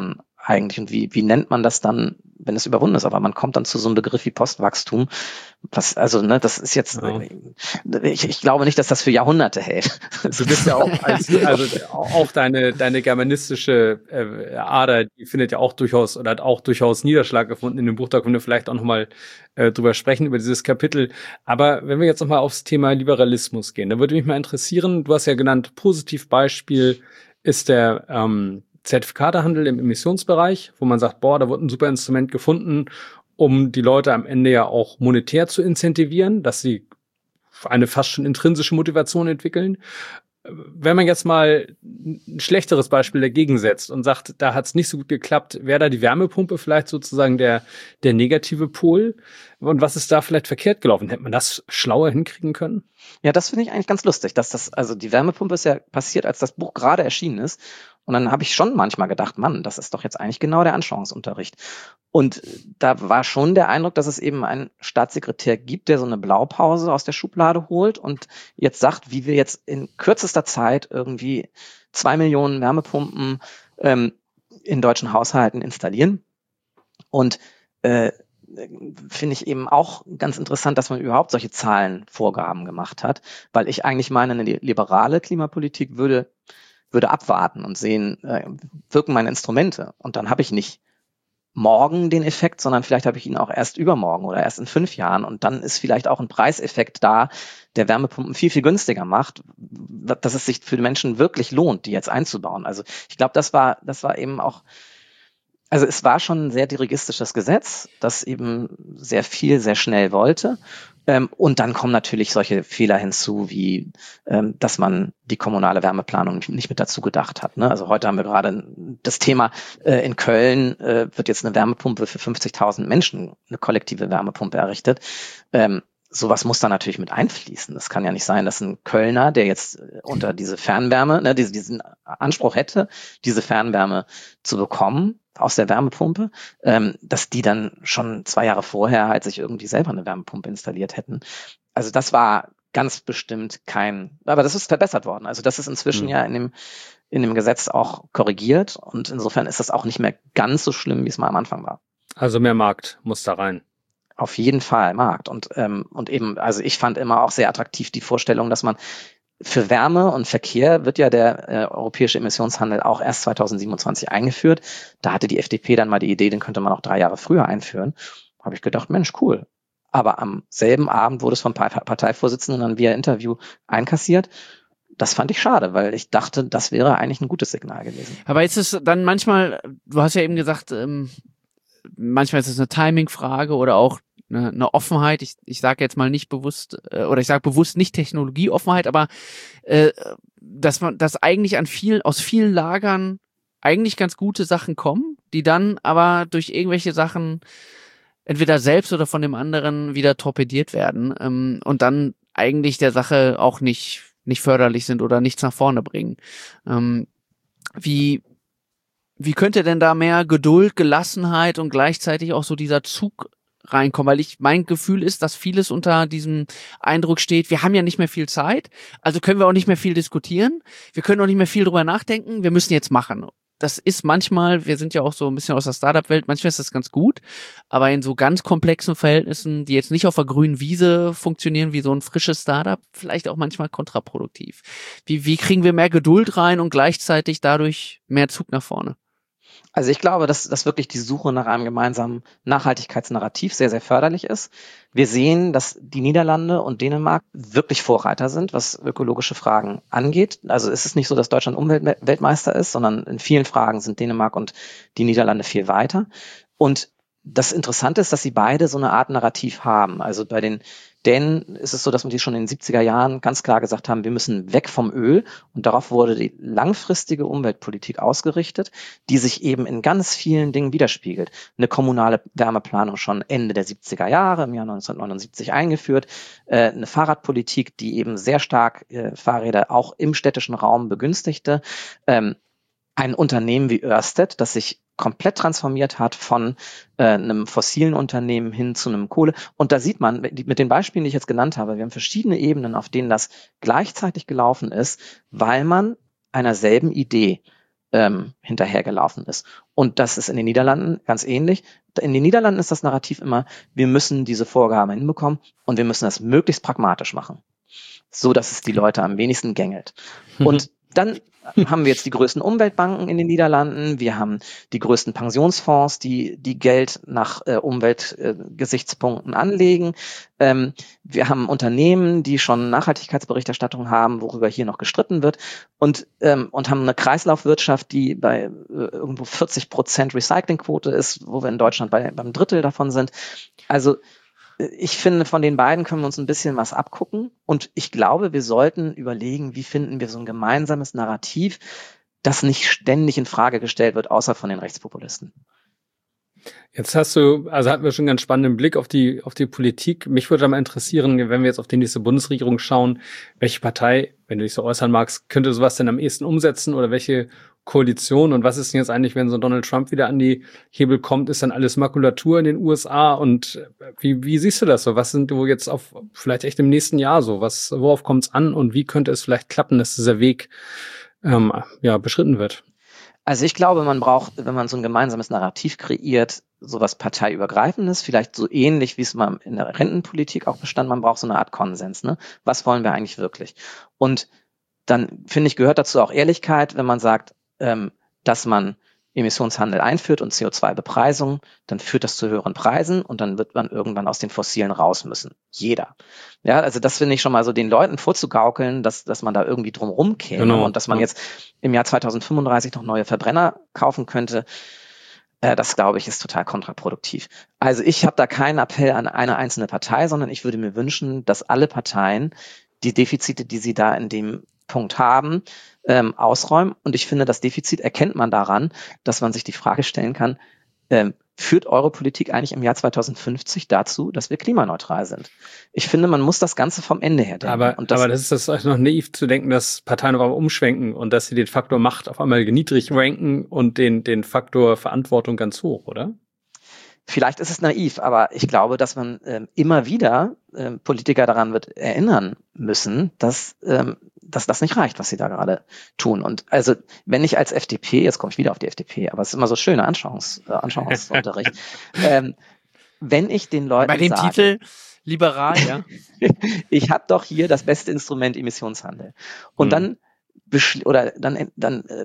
eigentlich und wie, wie nennt man das dann, wenn es überwunden ist? Aber man kommt dann zu so einem Begriff wie Postwachstum. Was, also, ne, das ist jetzt, ja. ich, ich glaube nicht, dass das für Jahrhunderte hält. Du bist ja auch, als, also auch deine, deine germanistische äh, Ader, die findet ja auch durchaus oder hat auch durchaus Niederschlag gefunden in dem Buch. Da können wir vielleicht auch nochmal äh, drüber sprechen, über dieses Kapitel. Aber wenn wir jetzt nochmal aufs Thema Liberalismus gehen, da würde mich mal interessieren, du hast ja genannt, Positivbeispiel ist der ähm, Zertifikatehandel im Emissionsbereich, wo man sagt, boah, da wird ein super Instrument gefunden, um die Leute am Ende ja auch monetär zu incentivieren, dass sie eine fast schon intrinsische Motivation entwickeln. Wenn man jetzt mal ein schlechteres Beispiel dagegen setzt und sagt, da hat es nicht so gut geklappt, wäre da die Wärmepumpe vielleicht sozusagen der, der negative Pol? Und was ist da vielleicht verkehrt gelaufen? Hätte man das schlauer hinkriegen können? Ja, das finde ich eigentlich ganz lustig, dass das, also die Wärmepumpe ist ja passiert, als das Buch gerade erschienen ist. Und dann habe ich schon manchmal gedacht, Mann, das ist doch jetzt eigentlich genau der Anschauungsunterricht. Und da war schon der Eindruck, dass es eben einen Staatssekretär gibt, der so eine Blaupause aus der Schublade holt und jetzt sagt, wie wir jetzt in kürzester Zeit irgendwie zwei Millionen Wärmepumpen ähm, in deutschen Haushalten installieren. Und äh, finde ich eben auch ganz interessant, dass man überhaupt solche Zahlenvorgaben gemacht hat, weil ich eigentlich meine, eine liberale Klimapolitik würde würde abwarten und sehen, äh, wirken meine Instrumente. Und dann habe ich nicht morgen den Effekt, sondern vielleicht habe ich ihn auch erst übermorgen oder erst in fünf Jahren. Und dann ist vielleicht auch ein Preiseffekt da, der Wärmepumpen viel, viel günstiger macht, dass es sich für die Menschen wirklich lohnt, die jetzt einzubauen. Also ich glaube, das war, das war eben auch, also es war schon ein sehr dirigistisches Gesetz, das eben sehr viel, sehr schnell wollte. Ähm, und dann kommen natürlich solche Fehler hinzu, wie ähm, dass man die kommunale Wärmeplanung nicht mit dazu gedacht hat. Ne? Also heute haben wir gerade das Thema, äh, in Köln äh, wird jetzt eine Wärmepumpe für fünfzigtausend Menschen, eine kollektive Wärmepumpe errichtet. Ähm, sowas muss da natürlich mit einfließen. Das kann ja nicht sein, dass ein Kölner, der jetzt unter diese Fernwärme, ne, diese, diesen Anspruch hätte, diese Fernwärme zu bekommen aus der Wärmepumpe, ähm, dass die dann schon zwei Jahre vorher halt sich irgendwie selber eine Wärmepumpe installiert hätten. Also das war ganz bestimmt kein, aber das ist verbessert worden. Also das ist inzwischen mhm. ja in dem, in dem Gesetz auch korrigiert und insofern ist das auch nicht mehr ganz so schlimm, wie es mal am Anfang war. Also mehr Markt muss da rein. Auf jeden Fall Markt und ähm, und eben, also ich fand immer auch sehr attraktiv die Vorstellung, dass man für Wärme und Verkehr wird ja der äh, europäische Emissionshandel auch erst zweitausendsiebenundzwanzig eingeführt. Da hatte die F D P dann mal die Idee, den könnte man auch drei Jahre früher einführen. Habe ich gedacht, Mensch, cool. Aber am selben Abend wurde es vom Parteivorsitzenden dann via Interview einkassiert. Das fand ich schade, weil ich dachte, das wäre eigentlich ein gutes Signal gewesen. Aber ist es dann manchmal, du hast ja eben gesagt, ähm, manchmal ist es eine Timing-Frage oder auch eine, eine Offenheit. Ich, ich sage jetzt mal nicht bewusst, äh, oder ich sage bewusst nicht Technologieoffenheit, aber äh, dass man, dass eigentlich an vielen, aus vielen Lagern eigentlich ganz gute Sachen kommen, die dann aber durch irgendwelche Sachen entweder selbst oder von dem anderen wieder torpediert werden ähm, und dann eigentlich der Sache auch nicht nicht förderlich sind oder nichts nach vorne bringen. Ähm, wie wie könnte denn da mehr Geduld, Gelassenheit und gleichzeitig auch so dieser Zug reinkommen? Weil ich, mein Gefühl ist, dass vieles unter diesem Eindruck steht, wir haben ja nicht mehr viel Zeit, also können wir auch nicht mehr viel diskutieren, wir können auch nicht mehr viel drüber nachdenken, wir müssen jetzt machen. Das ist manchmal, wir sind ja auch so ein bisschen aus der Startup-Welt, manchmal ist das ganz gut, aber in so ganz komplexen Verhältnissen, die jetzt nicht auf der grünen Wiese funktionieren wie so ein frisches Startup, vielleicht auch manchmal kontraproduktiv. Wie, wie kriegen wir mehr Geduld rein und gleichzeitig dadurch mehr Zug nach vorne? Also ich glaube, dass, dass wirklich die Suche nach einem gemeinsamen Nachhaltigkeitsnarrativ sehr, sehr förderlich ist. Wir sehen, dass die Niederlande und Dänemark wirklich Vorreiter sind, was ökologische Fragen angeht. Also es ist nicht so, dass Deutschland Umweltweltmeister ist, sondern in vielen Fragen sind Dänemark und die Niederlande viel weiter. Und das Interessante ist, dass sie beide so eine Art Narrativ haben. Also bei den Dänen ist es so, dass die schon in den siebziger Jahren ganz klar gesagt haben, wir müssen weg vom Öl. Und darauf wurde die langfristige Umweltpolitik ausgerichtet, die sich eben in ganz vielen Dingen widerspiegelt. Eine kommunale Wärmeplanung schon Ende der siebziger Jahre, im Jahr neunzehnhundertneunundsiebzig eingeführt. Äh, eine Fahrradpolitik, die eben sehr stark äh, Fahrräder auch im städtischen Raum begünstigte. Ähm, ein Unternehmen wie Ørsted, das sich komplett transformiert hat von äh, einem fossilen Unternehmen hin zu einem Kohle. Und da sieht man, mit den Beispielen, die ich jetzt genannt habe, wir haben verschiedene Ebenen, auf denen das gleichzeitig gelaufen ist, weil man einer selben Idee ähm, hinterhergelaufen ist. Und das ist in den Niederlanden ganz ähnlich. In den Niederlanden ist das Narrativ immer, wir müssen diese Vorgaben hinbekommen und wir müssen das möglichst pragmatisch machen, so dass es die Leute am wenigsten gängelt. Und dann haben wir jetzt die größten Umweltbanken in den Niederlanden, wir haben die größten Pensionsfonds, die die Geld nach äh, Umweltgesichtspunkten äh, anlegen. Ähm, wir haben Unternehmen, die schon Nachhaltigkeitsberichterstattung haben, worüber hier noch gestritten wird, und ähm, und haben eine Kreislaufwirtschaft, die bei äh, irgendwo vierzig Prozent Recyclingquote ist, wo wir in Deutschland bei beim Drittel davon sind. Also ich finde, von den beiden können wir uns ein bisschen was abgucken. Und ich glaube, wir sollten überlegen, wie finden wir so ein gemeinsames Narrativ, das nicht ständig in Frage gestellt wird, außer von den Rechtspopulisten. Jetzt hast du, also hatten wir schon einen ganz spannenden Blick auf die, auf die Politik. Mich würde mal interessieren, wenn wir jetzt auf die nächste Bundesregierung schauen, welche Partei, wenn du dich so äußern magst, könnte sowas denn am ehesten umsetzen, oder welche Koalition, und was ist denn jetzt eigentlich, wenn so Donald Trump wieder an die Hebel kommt, ist dann alles Makulatur in den U S A, und wie, wie siehst du das so? Was sind du jetzt auf, vielleicht echt im nächsten Jahr so? Was, worauf kommt es an, und wie könnte es vielleicht klappen, dass dieser Weg, ähm, ja, beschritten wird? Also ich glaube, man braucht, wenn man so ein gemeinsames Narrativ kreiert, sowas parteiübergreifendes, vielleicht so ähnlich, wie es mal in der Rentenpolitik auch bestand, man braucht so eine Art Konsens, ne? Was wollen wir eigentlich wirklich? Und dann, finde ich, gehört dazu auch Ehrlichkeit, wenn man sagt, ähm, dass man Emissionshandel einführt und C O zwei Bepreisung, dann führt das zu höheren Preisen und dann wird man irgendwann aus den Fossilen raus müssen. Jeder. Ja, also das finde ich schon mal so, den Leuten vorzugaukeln, dass, dass man da irgendwie drum rumkäme, genau, und dass man jetzt im Jahr zweitausendfünfunddreißig noch neue Verbrenner kaufen könnte. Äh, das, glaube ich, ist total kontraproduktiv. Also ich habe da keinen Appell an eine einzelne Partei, sondern ich würde mir wünschen, dass alle Parteien die Defizite, die sie da in dem Punkt haben, ähm, ausräumen. Und ich finde, das Defizit erkennt man daran, dass man sich die Frage stellen kann, ähm, führt eure Politik eigentlich im Jahr zweitausendfünfzig dazu, dass wir klimaneutral sind? Ich finde, man muss das Ganze vom Ende her denken. Aber, und das, aber das ist das noch naiv zu denken, dass Parteien auf einmal umschwenken und dass sie den Faktor Macht auf einmal niedrig ranken und den, den Faktor Verantwortung ganz hoch, oder? Vielleicht ist es naiv, aber ich glaube, dass man ähm, immer wieder ähm, Politiker daran wird erinnern müssen, dass, ähm, dass das nicht reicht, was sie da gerade tun. Und also, wenn ich als F D P, jetzt komme ich wieder auf die F D P, aber es ist immer so schöner Anschauungs, äh, Anschauungsunterricht, ähm, wenn ich den Leuten bei dem sage, Titel liberal, ja, ich habe doch hier das beste Instrument Emissionshandel, und hm. dann beschli- oder dann dann äh,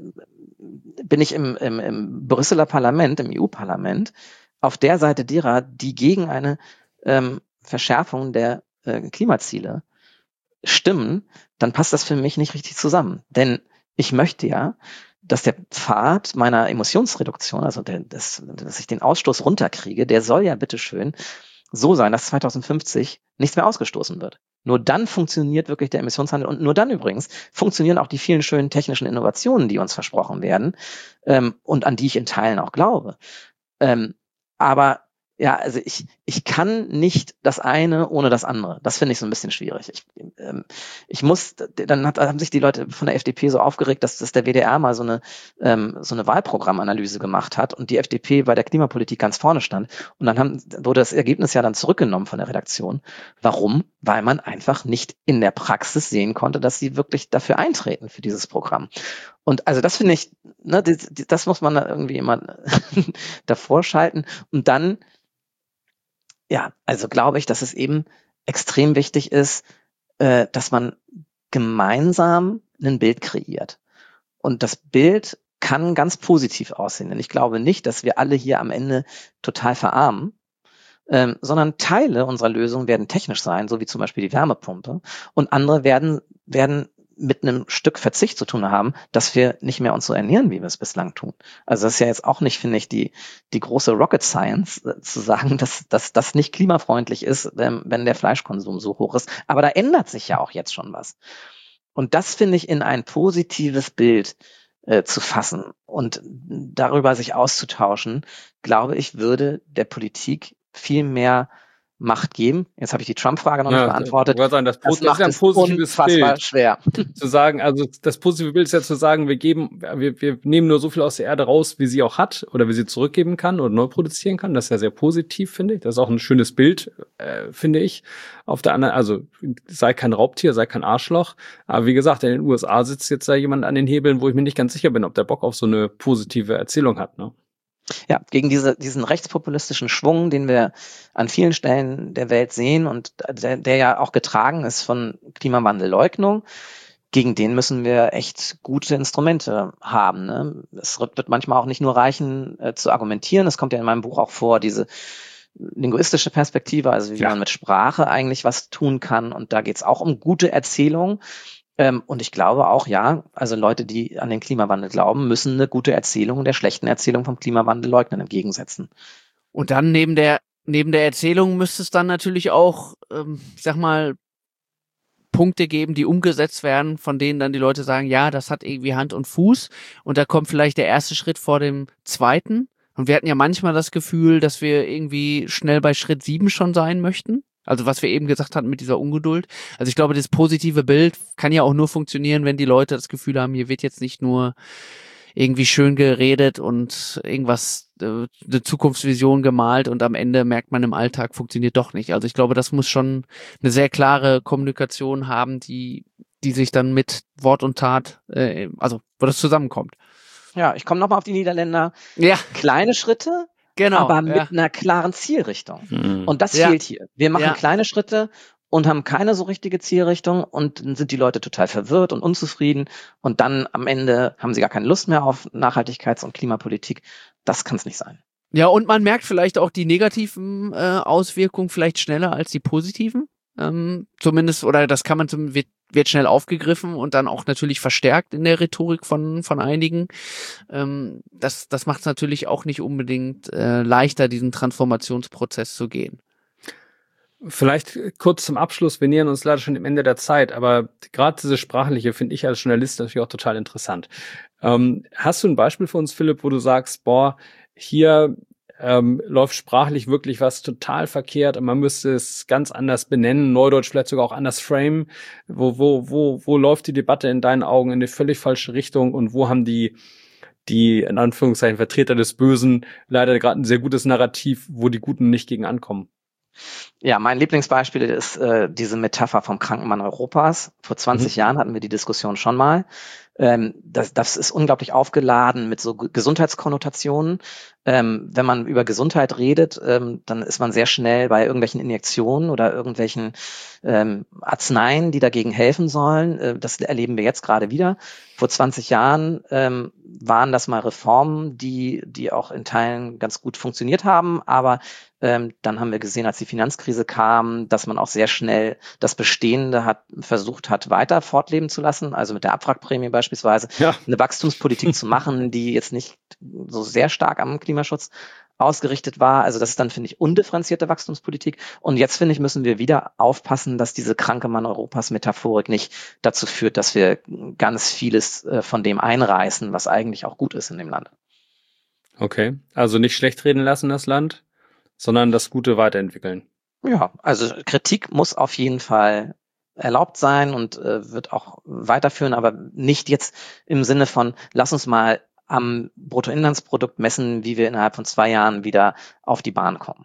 bin ich im, im, im Brüsseler Parlament, im E U-Parlament, auf der Seite derer, die gegen eine ähm, Verschärfung der äh, Klimaziele stimmen, dann passt das für mich nicht richtig zusammen. Denn ich möchte ja, dass der Pfad meiner Emissionsreduktion, also der, das, dass ich den Ausstoß runterkriege, der soll ja bitteschön so sein, dass zweitausendfünfzig nichts mehr ausgestoßen wird. Nur dann funktioniert wirklich der Emissionshandel, und nur dann übrigens funktionieren auch die vielen schönen technischen Innovationen, die uns versprochen werden, ähm, und an die ich in Teilen auch glaube. Ähm, Aber ja, also ich ich kann nicht das eine ohne das andere. Das finde ich so ein bisschen schwierig. Ich, ähm, ich muss, dann hat, haben sich die Leute von der F D P so aufgeregt, dass, dass der W D R mal so eine ähm, so eine Wahlprogrammanalyse gemacht hat und die F D P bei der Klimapolitik ganz vorne stand. Und dann haben, wurde das Ergebnis ja dann zurückgenommen von der Redaktion. Warum? Weil man einfach nicht in der Praxis sehen konnte, dass sie wirklich dafür eintreten für dieses Programm. Und also das finde ich, ne, das, das muss man da irgendwie immer davor schalten. Und dann, ja, also glaube ich, dass es eben extrem wichtig ist, äh, dass man gemeinsam ein Bild kreiert. Und das Bild kann ganz positiv aussehen. Denn ich glaube nicht, dass wir alle hier am Ende total verarmen, ähm, sondern Teile unserer Lösung werden technisch sein, so wie zum Beispiel die Wärmepumpe. Und andere werden, werden mit einem Stück Verzicht zu tun haben, dass wir nicht mehr uns so ernähren, wie wir es bislang tun. Also das ist ja jetzt auch nicht, finde ich, die die große Rocket Science, äh, zu sagen, dass, dass das nicht klimafreundlich ist, wenn, wenn der Fleischkonsum so hoch ist. Aber da ändert sich ja auch jetzt schon was. Und das finde ich in ein positives Bild äh, zu fassen und darüber sich auszutauschen, glaube ich, würde der Politik viel mehr Macht geben. Jetzt habe ich die Trump-Frage noch ja, nicht beantwortet. Ich sagen, das, das, das macht ist ein es positives unfassbar Bild. schwer. Zu sagen, also das positive Bild ist ja zu sagen, wir geben, wir, wir nehmen nur so viel aus der Erde raus, wie sie auch hat oder wie sie zurückgeben kann oder neu produzieren kann. Das ist ja sehr positiv, finde ich. Das ist auch ein schönes Bild, äh, finde ich. Auf der anderen, also sei kein Raubtier, sei kein Arschloch. Aber wie gesagt, in den U S A sitzt jetzt da jemand an den Hebeln, wo ich mir nicht ganz sicher bin, ob der Bock auf so eine positive Erzählung hat, ne? Ja, gegen diese, diesen rechtspopulistischen Schwung, den wir an vielen Stellen der Welt sehen und der, der ja auch getragen ist von Klimawandelleugnung, gegen den müssen wir echt gute Instrumente haben. Ne? Es wird manchmal auch nicht nur reichen, äh, zu argumentieren. Es kommt ja in meinem Buch auch vor, diese linguistische Perspektive, also wie ja. man mit Sprache eigentlich was tun kann. Und da geht es auch um gute Erzählung. Ähm, und ich glaube auch, ja, also Leute, die an den Klimawandel glauben, müssen eine gute Erzählung der schlechten Erzählung vom Klimawandel leugnen entgegensetzen. Und dann neben der neben der Erzählung müsste es dann natürlich auch, ähm, ich sag mal, Punkte geben, die umgesetzt werden, von denen dann die Leute sagen, ja, das hat irgendwie Hand und Fuß. Und da kommt vielleicht der erste Schritt vor dem zweiten. Und wir hatten ja manchmal das Gefühl, dass wir irgendwie schnell bei Schritt sieben schon sein möchten. Also was wir eben gesagt hatten mit dieser Ungeduld. Also ich glaube, das positive Bild kann ja auch nur funktionieren, wenn die Leute das Gefühl haben, hier wird jetzt nicht nur irgendwie schön geredet und irgendwas, äh, eine Zukunftsvision gemalt und am Ende merkt man im Alltag, funktioniert doch nicht. Also ich glaube, das muss schon eine sehr klare Kommunikation haben, die die sich dann mit Wort und Tat, äh, also wo das zusammenkommt. Ja, ich komme nochmal auf die Niederländer. Ja. Kleine Schritte. Genau, aber mit ja. einer klaren Zielrichtung. Mhm. Und das ja. fehlt hier. Wir machen ja. kleine Schritte und haben keine so richtige Zielrichtung und dann sind die Leute total verwirrt und unzufrieden und dann am Ende haben sie gar keine Lust mehr auf Nachhaltigkeits- und Klimapolitik. Das kann es nicht sein. Ja, und man merkt vielleicht auch die negativen äh, Auswirkungen vielleicht schneller als die positiven. Ähm, zumindest, oder das kann man zum, wird, wird schnell aufgegriffen und dann auch natürlich verstärkt in der Rhetorik von von einigen. Ähm, das das macht es natürlich auch nicht unbedingt äh, leichter, diesen Transformationsprozess zu gehen. Vielleicht kurz zum Abschluss, wir nähern uns leider schon dem Ende der Zeit, aber gerade diese sprachliche finde ich als Journalist natürlich auch total interessant. Ähm, hast du ein Beispiel für uns, Philipp, wo du sagst, boah, hier Ähm, läuft sprachlich wirklich was total verkehrt und man müsste es ganz anders benennen, Neudeutsch vielleicht sogar auch anders framen. Wo, wo, wo, wo läuft die Debatte in deinen Augen in eine völlig falsche Richtung und wo haben die, die, in Anführungszeichen, Vertreter des Bösen leider gerade ein sehr gutes Narrativ, wo die Guten nicht gegen ankommen? Ja, mein Lieblingsbeispiel ist äh, diese Metapher vom kranken Mann Europas. Vor zwanzig mhm. Jahren hatten wir die Diskussion schon mal. Ähm, das, das ist unglaublich aufgeladen mit so Gesundheitskonnotationen. Ähm, wenn man über Gesundheit redet, ähm, dann ist man sehr schnell bei irgendwelchen Injektionen oder irgendwelchen ähm, Arzneien, die dagegen helfen sollen. Äh, das erleben wir jetzt gerade wieder. Vor zwanzig Jahren ähm, waren das mal Reformen, die die auch in Teilen ganz gut funktioniert haben, aber ähm, dann haben wir gesehen, als die Finanzkrise kam, dass man auch sehr schnell das Bestehende hat versucht hat, weiter fortleben zu lassen, also mit der Abwrackprämie beispielsweise, ja. eine Wachstumspolitik zu machen, die jetzt nicht so sehr stark am Klimaschutz ausgerichtet war. Also das ist dann, finde ich, undifferenzierte Wachstumspolitik. Und jetzt, finde ich, müssen wir wieder aufpassen, dass diese kranke Mann Europas Metaphorik nicht dazu führt, dass wir ganz vieles äh, von dem einreißen, was eigentlich auch gut ist in dem Land. Okay, also nicht schlecht reden lassen, das Land, sondern das Gute weiterentwickeln. Ja, also Kritik muss auf jeden Fall erlaubt sein und äh, wird auch weiterführen, aber nicht jetzt im Sinne von, lass uns mal am Bruttoinlandsprodukt messen, wie wir innerhalb von zwei Jahren wieder auf die Bahn kommen.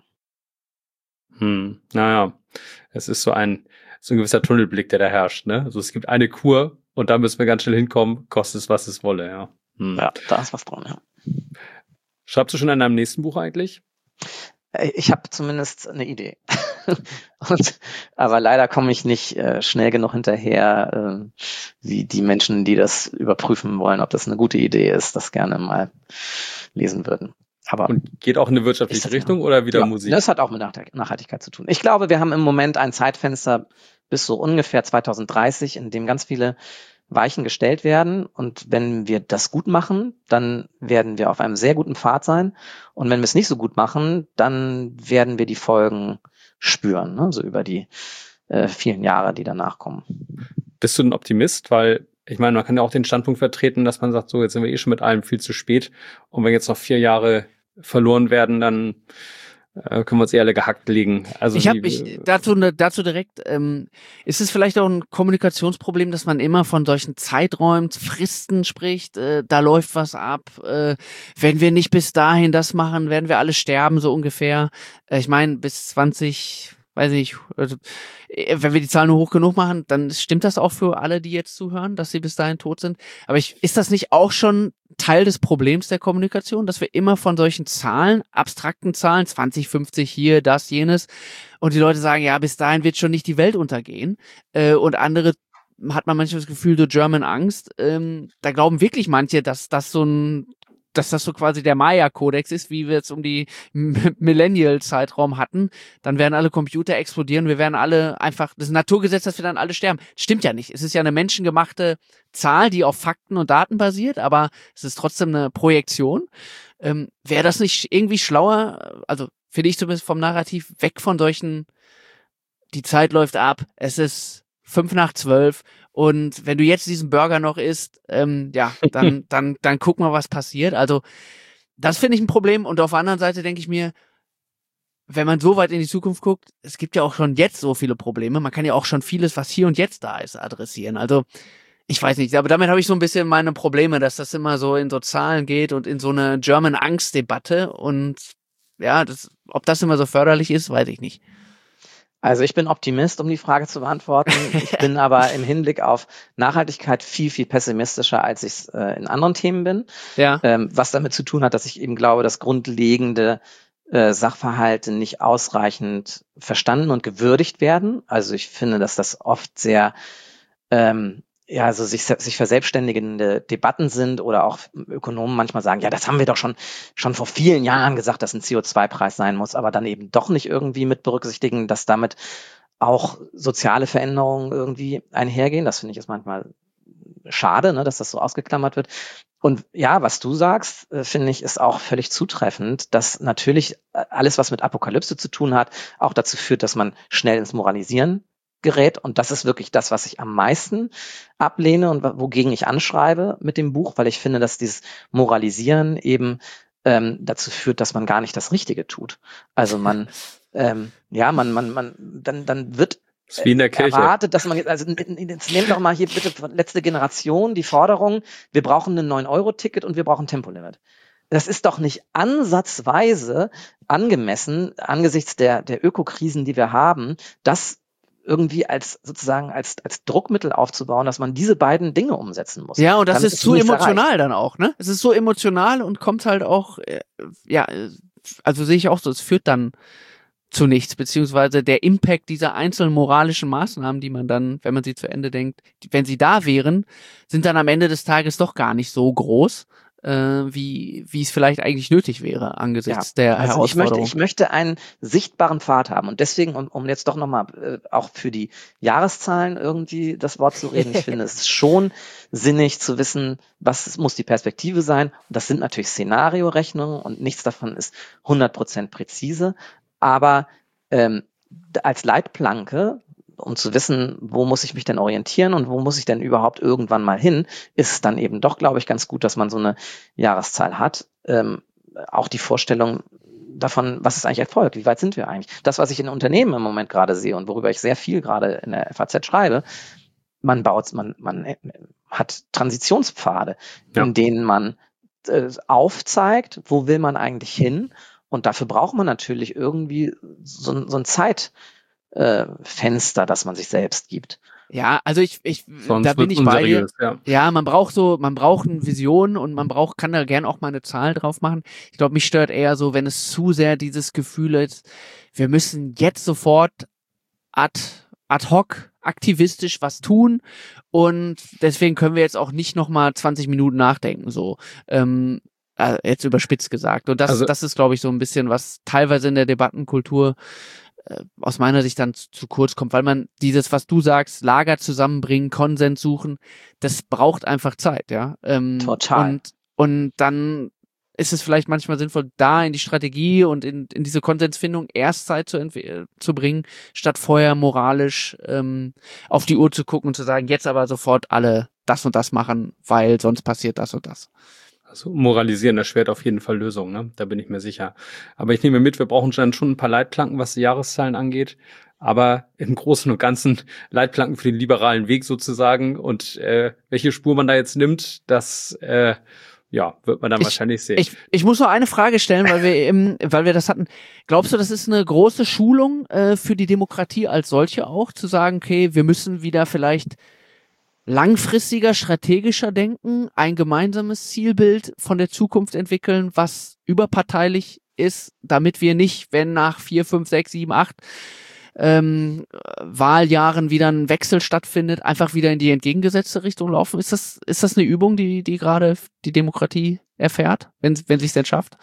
Hm, naja, es ist so ein, so ein gewisser Tunnelblick, der da herrscht, ne? Also es gibt eine Kur und da müssen wir ganz schnell hinkommen, kostet es, was es wolle, ja. Hm. Ja, da ist was dran, ja. Schreibst du schon an deinem nächsten Buch eigentlich? Ich habe zumindest eine Idee. Und, aber leider komme ich nicht äh, schnell genug hinterher, äh, wie die Menschen, die das überprüfen wollen, ob das eine gute Idee ist, das gerne mal lesen würden. Aber und geht auch in eine wirtschaftliche Richtung oder wieder ja, Musik? Das hat auch mit Nachhaltigkeit zu tun. Ich glaube, wir haben im Moment ein Zeitfenster bis so ungefähr zwanzig dreißig, in dem ganz viele Weichen gestellt werden. Und wenn wir das gut machen, dann werden wir auf einem sehr guten Pfad sein. Und wenn wir es nicht so gut machen, dann werden wir die Folgen spüren, ne? So über die äh, vielen Jahre, die danach kommen. Bist du ein Optimist? Weil ich meine, man kann ja auch den Standpunkt vertreten, dass man sagt, so, jetzt sind wir eh schon mit allem viel zu spät. Und wenn jetzt noch vier Jahre verloren werden, dann äh, können wir uns eher alle gehackt legen. Also ich habe wie, ich dazu ne, dazu direkt, ähm, ist es vielleicht auch ein Kommunikationsproblem, dass man immer von solchen Zeiträumen, Fristen spricht, äh, da läuft was ab, äh, wenn wir nicht bis dahin das machen, werden wir alle sterben, so ungefähr. Äh, ich meine, bis zwanzig, weiß ich, also, wenn wir die Zahlen nur hoch genug machen, dann stimmt das auch für alle, die jetzt zuhören, dass sie bis dahin tot sind. Aber ich, ist das nicht auch schon Teil des Problems der Kommunikation, dass wir immer von solchen Zahlen, abstrakten Zahlen, zwanzig, fünfzig, hier, das, jenes, und die Leute sagen, ja, bis dahin wird schon nicht die Welt untergehen, äh, und andere hat man manchmal das Gefühl, so German Angst, ähm, da glauben wirklich manche, dass das so ein dass das so quasi der Maya-Kodex ist, wie wir es um die Millennial-Zeitraum hatten, dann werden alle Computer explodieren, wir werden alle einfach, das ist ein Naturgesetz, dass wir dann alle sterben. Stimmt ja nicht. Es ist ja eine menschengemachte Zahl, die auf Fakten und Daten basiert, aber es ist trotzdem eine Projektion. Ähm, wäre das nicht irgendwie schlauer, also finde ich zumindest vom Narrativ, weg von solchen, die Zeit läuft ab, es ist fünf nach zwölf und wenn du jetzt diesen Burger noch isst, ähm, ja, dann, dann, dann guck mal, was passiert. Also, das finde ich ein Problem. Und auf der anderen Seite denke ich mir, wenn man so weit in die Zukunft guckt, es gibt ja auch schon jetzt so viele Probleme. Man kann ja auch schon vieles, was hier und jetzt da ist, adressieren. Also, ich weiß nicht, aber damit habe ich so ein bisschen meine Probleme, dass das immer so in so Zahlen geht und in so eine German-Angst-Debatte. Und ja, das, ob das immer so förderlich ist, weiß ich nicht. Also ich bin Optimist, um die Frage zu beantworten. Ich bin aber im Hinblick auf Nachhaltigkeit viel, viel pessimistischer, als ich es äh, in anderen Themen bin. Ja. Ähm, was damit zu tun hat, dass ich eben glaube, dass grundlegende äh, Sachverhalte nicht ausreichend verstanden und gewürdigt werden. Also ich finde, dass das oft sehr ähm, ja, also sich, sich verselbstständigende Debatten sind oder auch Ökonomen manchmal sagen, ja, das haben wir doch schon, schon vor vielen Jahren gesagt, dass ein C O zwei Preis sein muss, aber dann eben doch nicht irgendwie mit berücksichtigen, dass damit auch soziale Veränderungen irgendwie einhergehen. Das finde ich ist manchmal schade, ne, dass das so ausgeklammert wird. Und ja, was du sagst, äh, finde ich, ist auch völlig zutreffend, dass natürlich alles, was mit Apokalypse zu tun hat, auch dazu führt, dass man schnell ins Moralisieren gerät. Und das ist wirklich das, was ich am meisten ablehne und wogegen ich anschreibe mit dem Buch, weil ich finde, dass dieses Moralisieren eben ähm, dazu führt, dass man gar nicht das Richtige tut. Also man, ähm, ja, man, man, man, dann, dann wird ist wie in der Kirche. erwartet, dass man, also jetzt nehmt doch mal hier bitte letzte Generation die Forderung, wir brauchen ein neun Euro Ticket und wir brauchen Tempolimit. Das ist doch nicht ansatzweise angemessen angesichts der, der Ökokrisen, die wir haben, das irgendwie als sozusagen als als Druckmittel aufzubauen, dass man diese beiden Dinge umsetzen muss. Ja, und das Dann ist zu emotional erreicht. dann auch, ne? Es ist so emotional und kommt halt auch, äh, ja, also sehe ich auch so, es führt dann zu nichts, beziehungsweise der Impact dieser einzelnen moralischen Maßnahmen, die man dann, wenn man sie zu Ende denkt, wenn sie da wären, sind dann am Ende des Tages doch gar nicht so groß, äh, wie wie es vielleicht eigentlich nötig wäre angesichts ja, der also Herausforderung. Ich möchte, ich möchte einen sichtbaren Pfad haben und deswegen, um, um jetzt doch nochmal äh, auch für die Jahreszahlen irgendwie das Wort zu reden, ich finde es ist schon sinnig zu wissen, was muss die Perspektive sein. Und das sind natürlich Szenariorechnungen und nichts davon ist hundert Prozent präzise, aber ähm, als Leitplanke, um zu wissen, wo muss ich mich denn orientieren und wo muss ich denn überhaupt irgendwann mal hin, ist es dann eben doch, glaube ich, ganz gut, dass man so eine Jahreszahl hat. Ähm, auch die Vorstellung davon, was ist eigentlich Erfolg, wie weit sind wir eigentlich? Das, was ich in Unternehmen im Moment gerade sehe und worüber ich sehr viel gerade in der F A Z schreibe, man baut, man, man hat Transitionspfade, ja. in denen man äh, aufzeigt, wo will man eigentlich hin? Und dafür braucht man natürlich irgendwie so, so ein Zeit Äh, Fenster, das man sich selbst gibt. Ja, also ich, ich, Sonst da bin ich bei dir. Ja. ja, man braucht so, man braucht eine Vision und man braucht, kann da gern auch mal eine Zahl drauf machen. Ich glaube, mich stört eher so, wenn es zu sehr dieses Gefühl ist, wir müssen jetzt sofort ad, ad hoc aktivistisch was tun und deswegen können wir jetzt auch nicht nochmal zwanzig Minuten nachdenken, so. Ähm, äh, jetzt überspitzt gesagt. Und das, Also, das ist, glaube ich, so ein bisschen, was teilweise in der Debattenkultur aus meiner Sicht dann zu, zu kurz kommt, weil man dieses, was du sagst, Lager zusammenbringen, Konsens suchen, das braucht einfach Zeit, ja. Ähm, Total. Und, und dann ist es vielleicht manchmal sinnvoll, da in die Strategie und in, in diese Konsensfindung erst Zeit zu, zu bringen, statt vorher moralisch ähm, auf die Uhr zu gucken und zu sagen, jetzt aber sofort alle das und das machen, weil sonst passiert das und das. Also moralisieren erschwert auf jeden Fall Lösungen, ne? Da bin ich mir sicher. Aber ich nehme mit, wir brauchen dann schon ein paar Leitplanken, was die Jahreszahlen angeht. Aber im Großen und Ganzen Leitplanken für den liberalen Weg sozusagen. Und äh, welche Spur man da jetzt nimmt, das äh, ja, wird man dann ich, wahrscheinlich sehen. Ich, ich muss noch eine Frage stellen, weil wir eben, weil wir das hatten. Glaubst du, das ist eine große Schulung äh, für die Demokratie als solche auch, zu sagen, okay, wir müssen wieder vielleicht langfristiger, strategischer denken, ein gemeinsames Zielbild von der Zukunft entwickeln, was überparteilich ist, damit wir nicht, wenn nach vier, fünf, sechs, sieben, acht ähm, Wahljahren wieder ein Wechsel stattfindet, einfach wieder in die entgegengesetzte Richtung laufen? Ist das, ist das eine Übung, die, die gerade die Demokratie erfährt, wenn, wenn sie es denn schafft?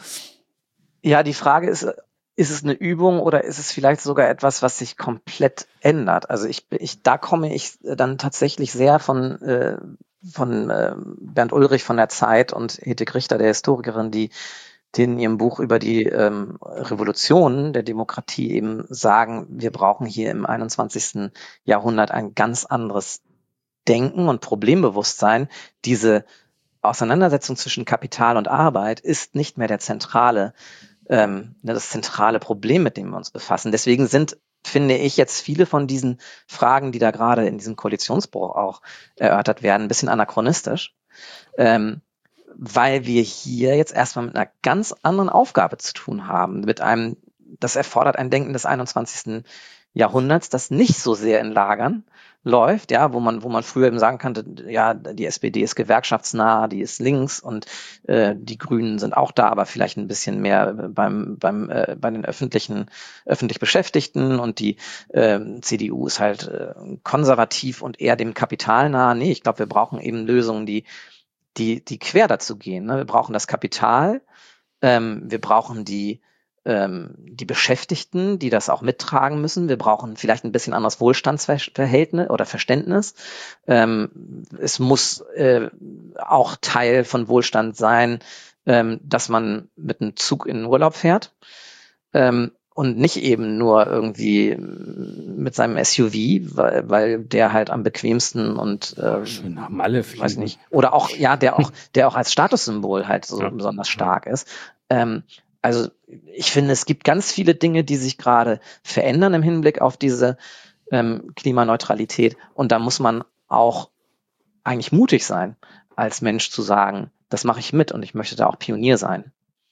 Ja, die Frage ist, ist es eine Übung oder ist es vielleicht sogar etwas, was sich komplett ändert? Also ich, ich da komme ich dann tatsächlich sehr von, äh, von äh, Bernd Ulrich von der Zeit und Hedwig Richter, der Historikerin, die die in ihrem Buch über die ähm, Revolution der Demokratie eben sagen, wir brauchen hier im einundzwanzigsten Jahrhundert ein ganz anderes Denken und Problembewusstsein. Diese Auseinandersetzung zwischen Kapital und Arbeit ist nicht mehr der zentrale, ähm, das zentrale Problem, mit dem wir uns befassen. Deswegen sind, finde ich, jetzt viele von diesen Fragen, die da gerade in diesem Koalitionsbruch auch erörtert werden, ein bisschen anachronistisch. Ähm, weil wir hier jetzt erstmal mit einer ganz anderen Aufgabe zu tun haben, mit einem, das erfordert ein Denken des einundzwanzigsten Jahrhunderts, das nicht so sehr in Lagern läuft, ja, wo man, wo man früher eben sagen konnte, ja, die S P D ist gewerkschaftsnah, die ist links und äh, die Grünen sind auch da, aber vielleicht ein bisschen mehr beim, beim, äh, bei den öffentlichen, öffentlich Beschäftigten und die äh, C D U ist halt äh, konservativ und eher dem Kapital nah. Nee, ich glaube, wir brauchen eben Lösungen, die die die quer dazu gehen. Ne? Wir brauchen das Kapital, ähm, wir brauchen die ähm, die Beschäftigten, die das auch mittragen müssen. Wir brauchen vielleicht ein bisschen anderes Wohlstandsverhältnis oder Verständnis. Ähm, es muss äh, auch Teil von Wohlstand sein, ähm, dass man mit einem Zug in den Urlaub fährt. Ähm, Und nicht eben nur irgendwie mit seinem S U V, weil, weil der halt am bequemsten und äh, schön nach Malle fliegen. Weiß nicht. Oder auch, ja, der auch, der auch als Statussymbol halt so ja. besonders stark ist. Ähm, also ich finde, es gibt ganz viele Dinge, die sich gerade verändern im Hinblick auf diese ähm, Klimaneutralität. Und da muss man auch eigentlich mutig sein, als Mensch zu sagen, das mache ich mit und ich möchte da auch Pionier sein.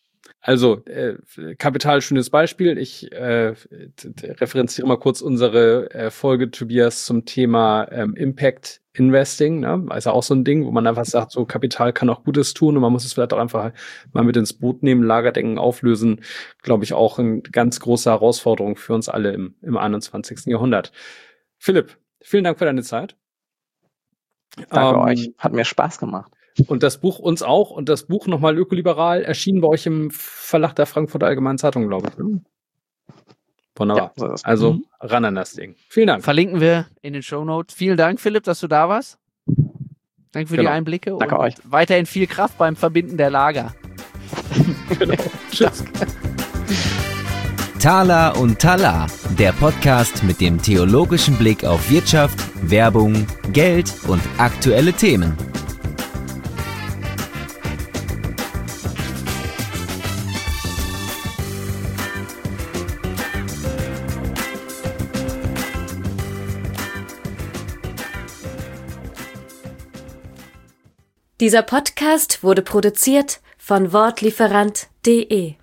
Also, äh, Kapital, schönes Beispiel. Ich äh, referenziere mal kurz unsere äh, Folge, Tobias, zum Thema ähm, Impact Investing. Ne? Also auch so ein Ding, wo man einfach sagt, so Kapital kann auch Gutes tun und man muss es vielleicht auch einfach mal mit ins Boot nehmen, Lagerdenken auflösen. Glaube ich auch eine ganz große Herausforderung für uns alle im, im einundzwanzigsten Jahrhundert. Philipp, vielen Dank für deine Zeit. Danke ähm, euch. Hat mir Spaß gemacht. Und das Buch uns auch. Und das Buch nochmal Ökoliberal erschienen bei euch im Verlag der Frankfurter Allgemeinen Zeitung, glaube ich. Wunderbar. Ja, so ist also mhm. ran an das Ding. Vielen Dank. Verlinken wir in den Shownotes. Vielen Dank, Philipp, dass du da warst. Danke für genau. die Einblicke. Danke und euch. Weiterhin viel Kraft beim Verbinden der Lager. Genau. Tschüss. Thaler und Talar, der Podcast mit dem theologischen Blick auf Wirtschaft, Werbung, Geld und aktuelle Themen. Dieser Podcast wurde produziert von wortlieferant punkt de.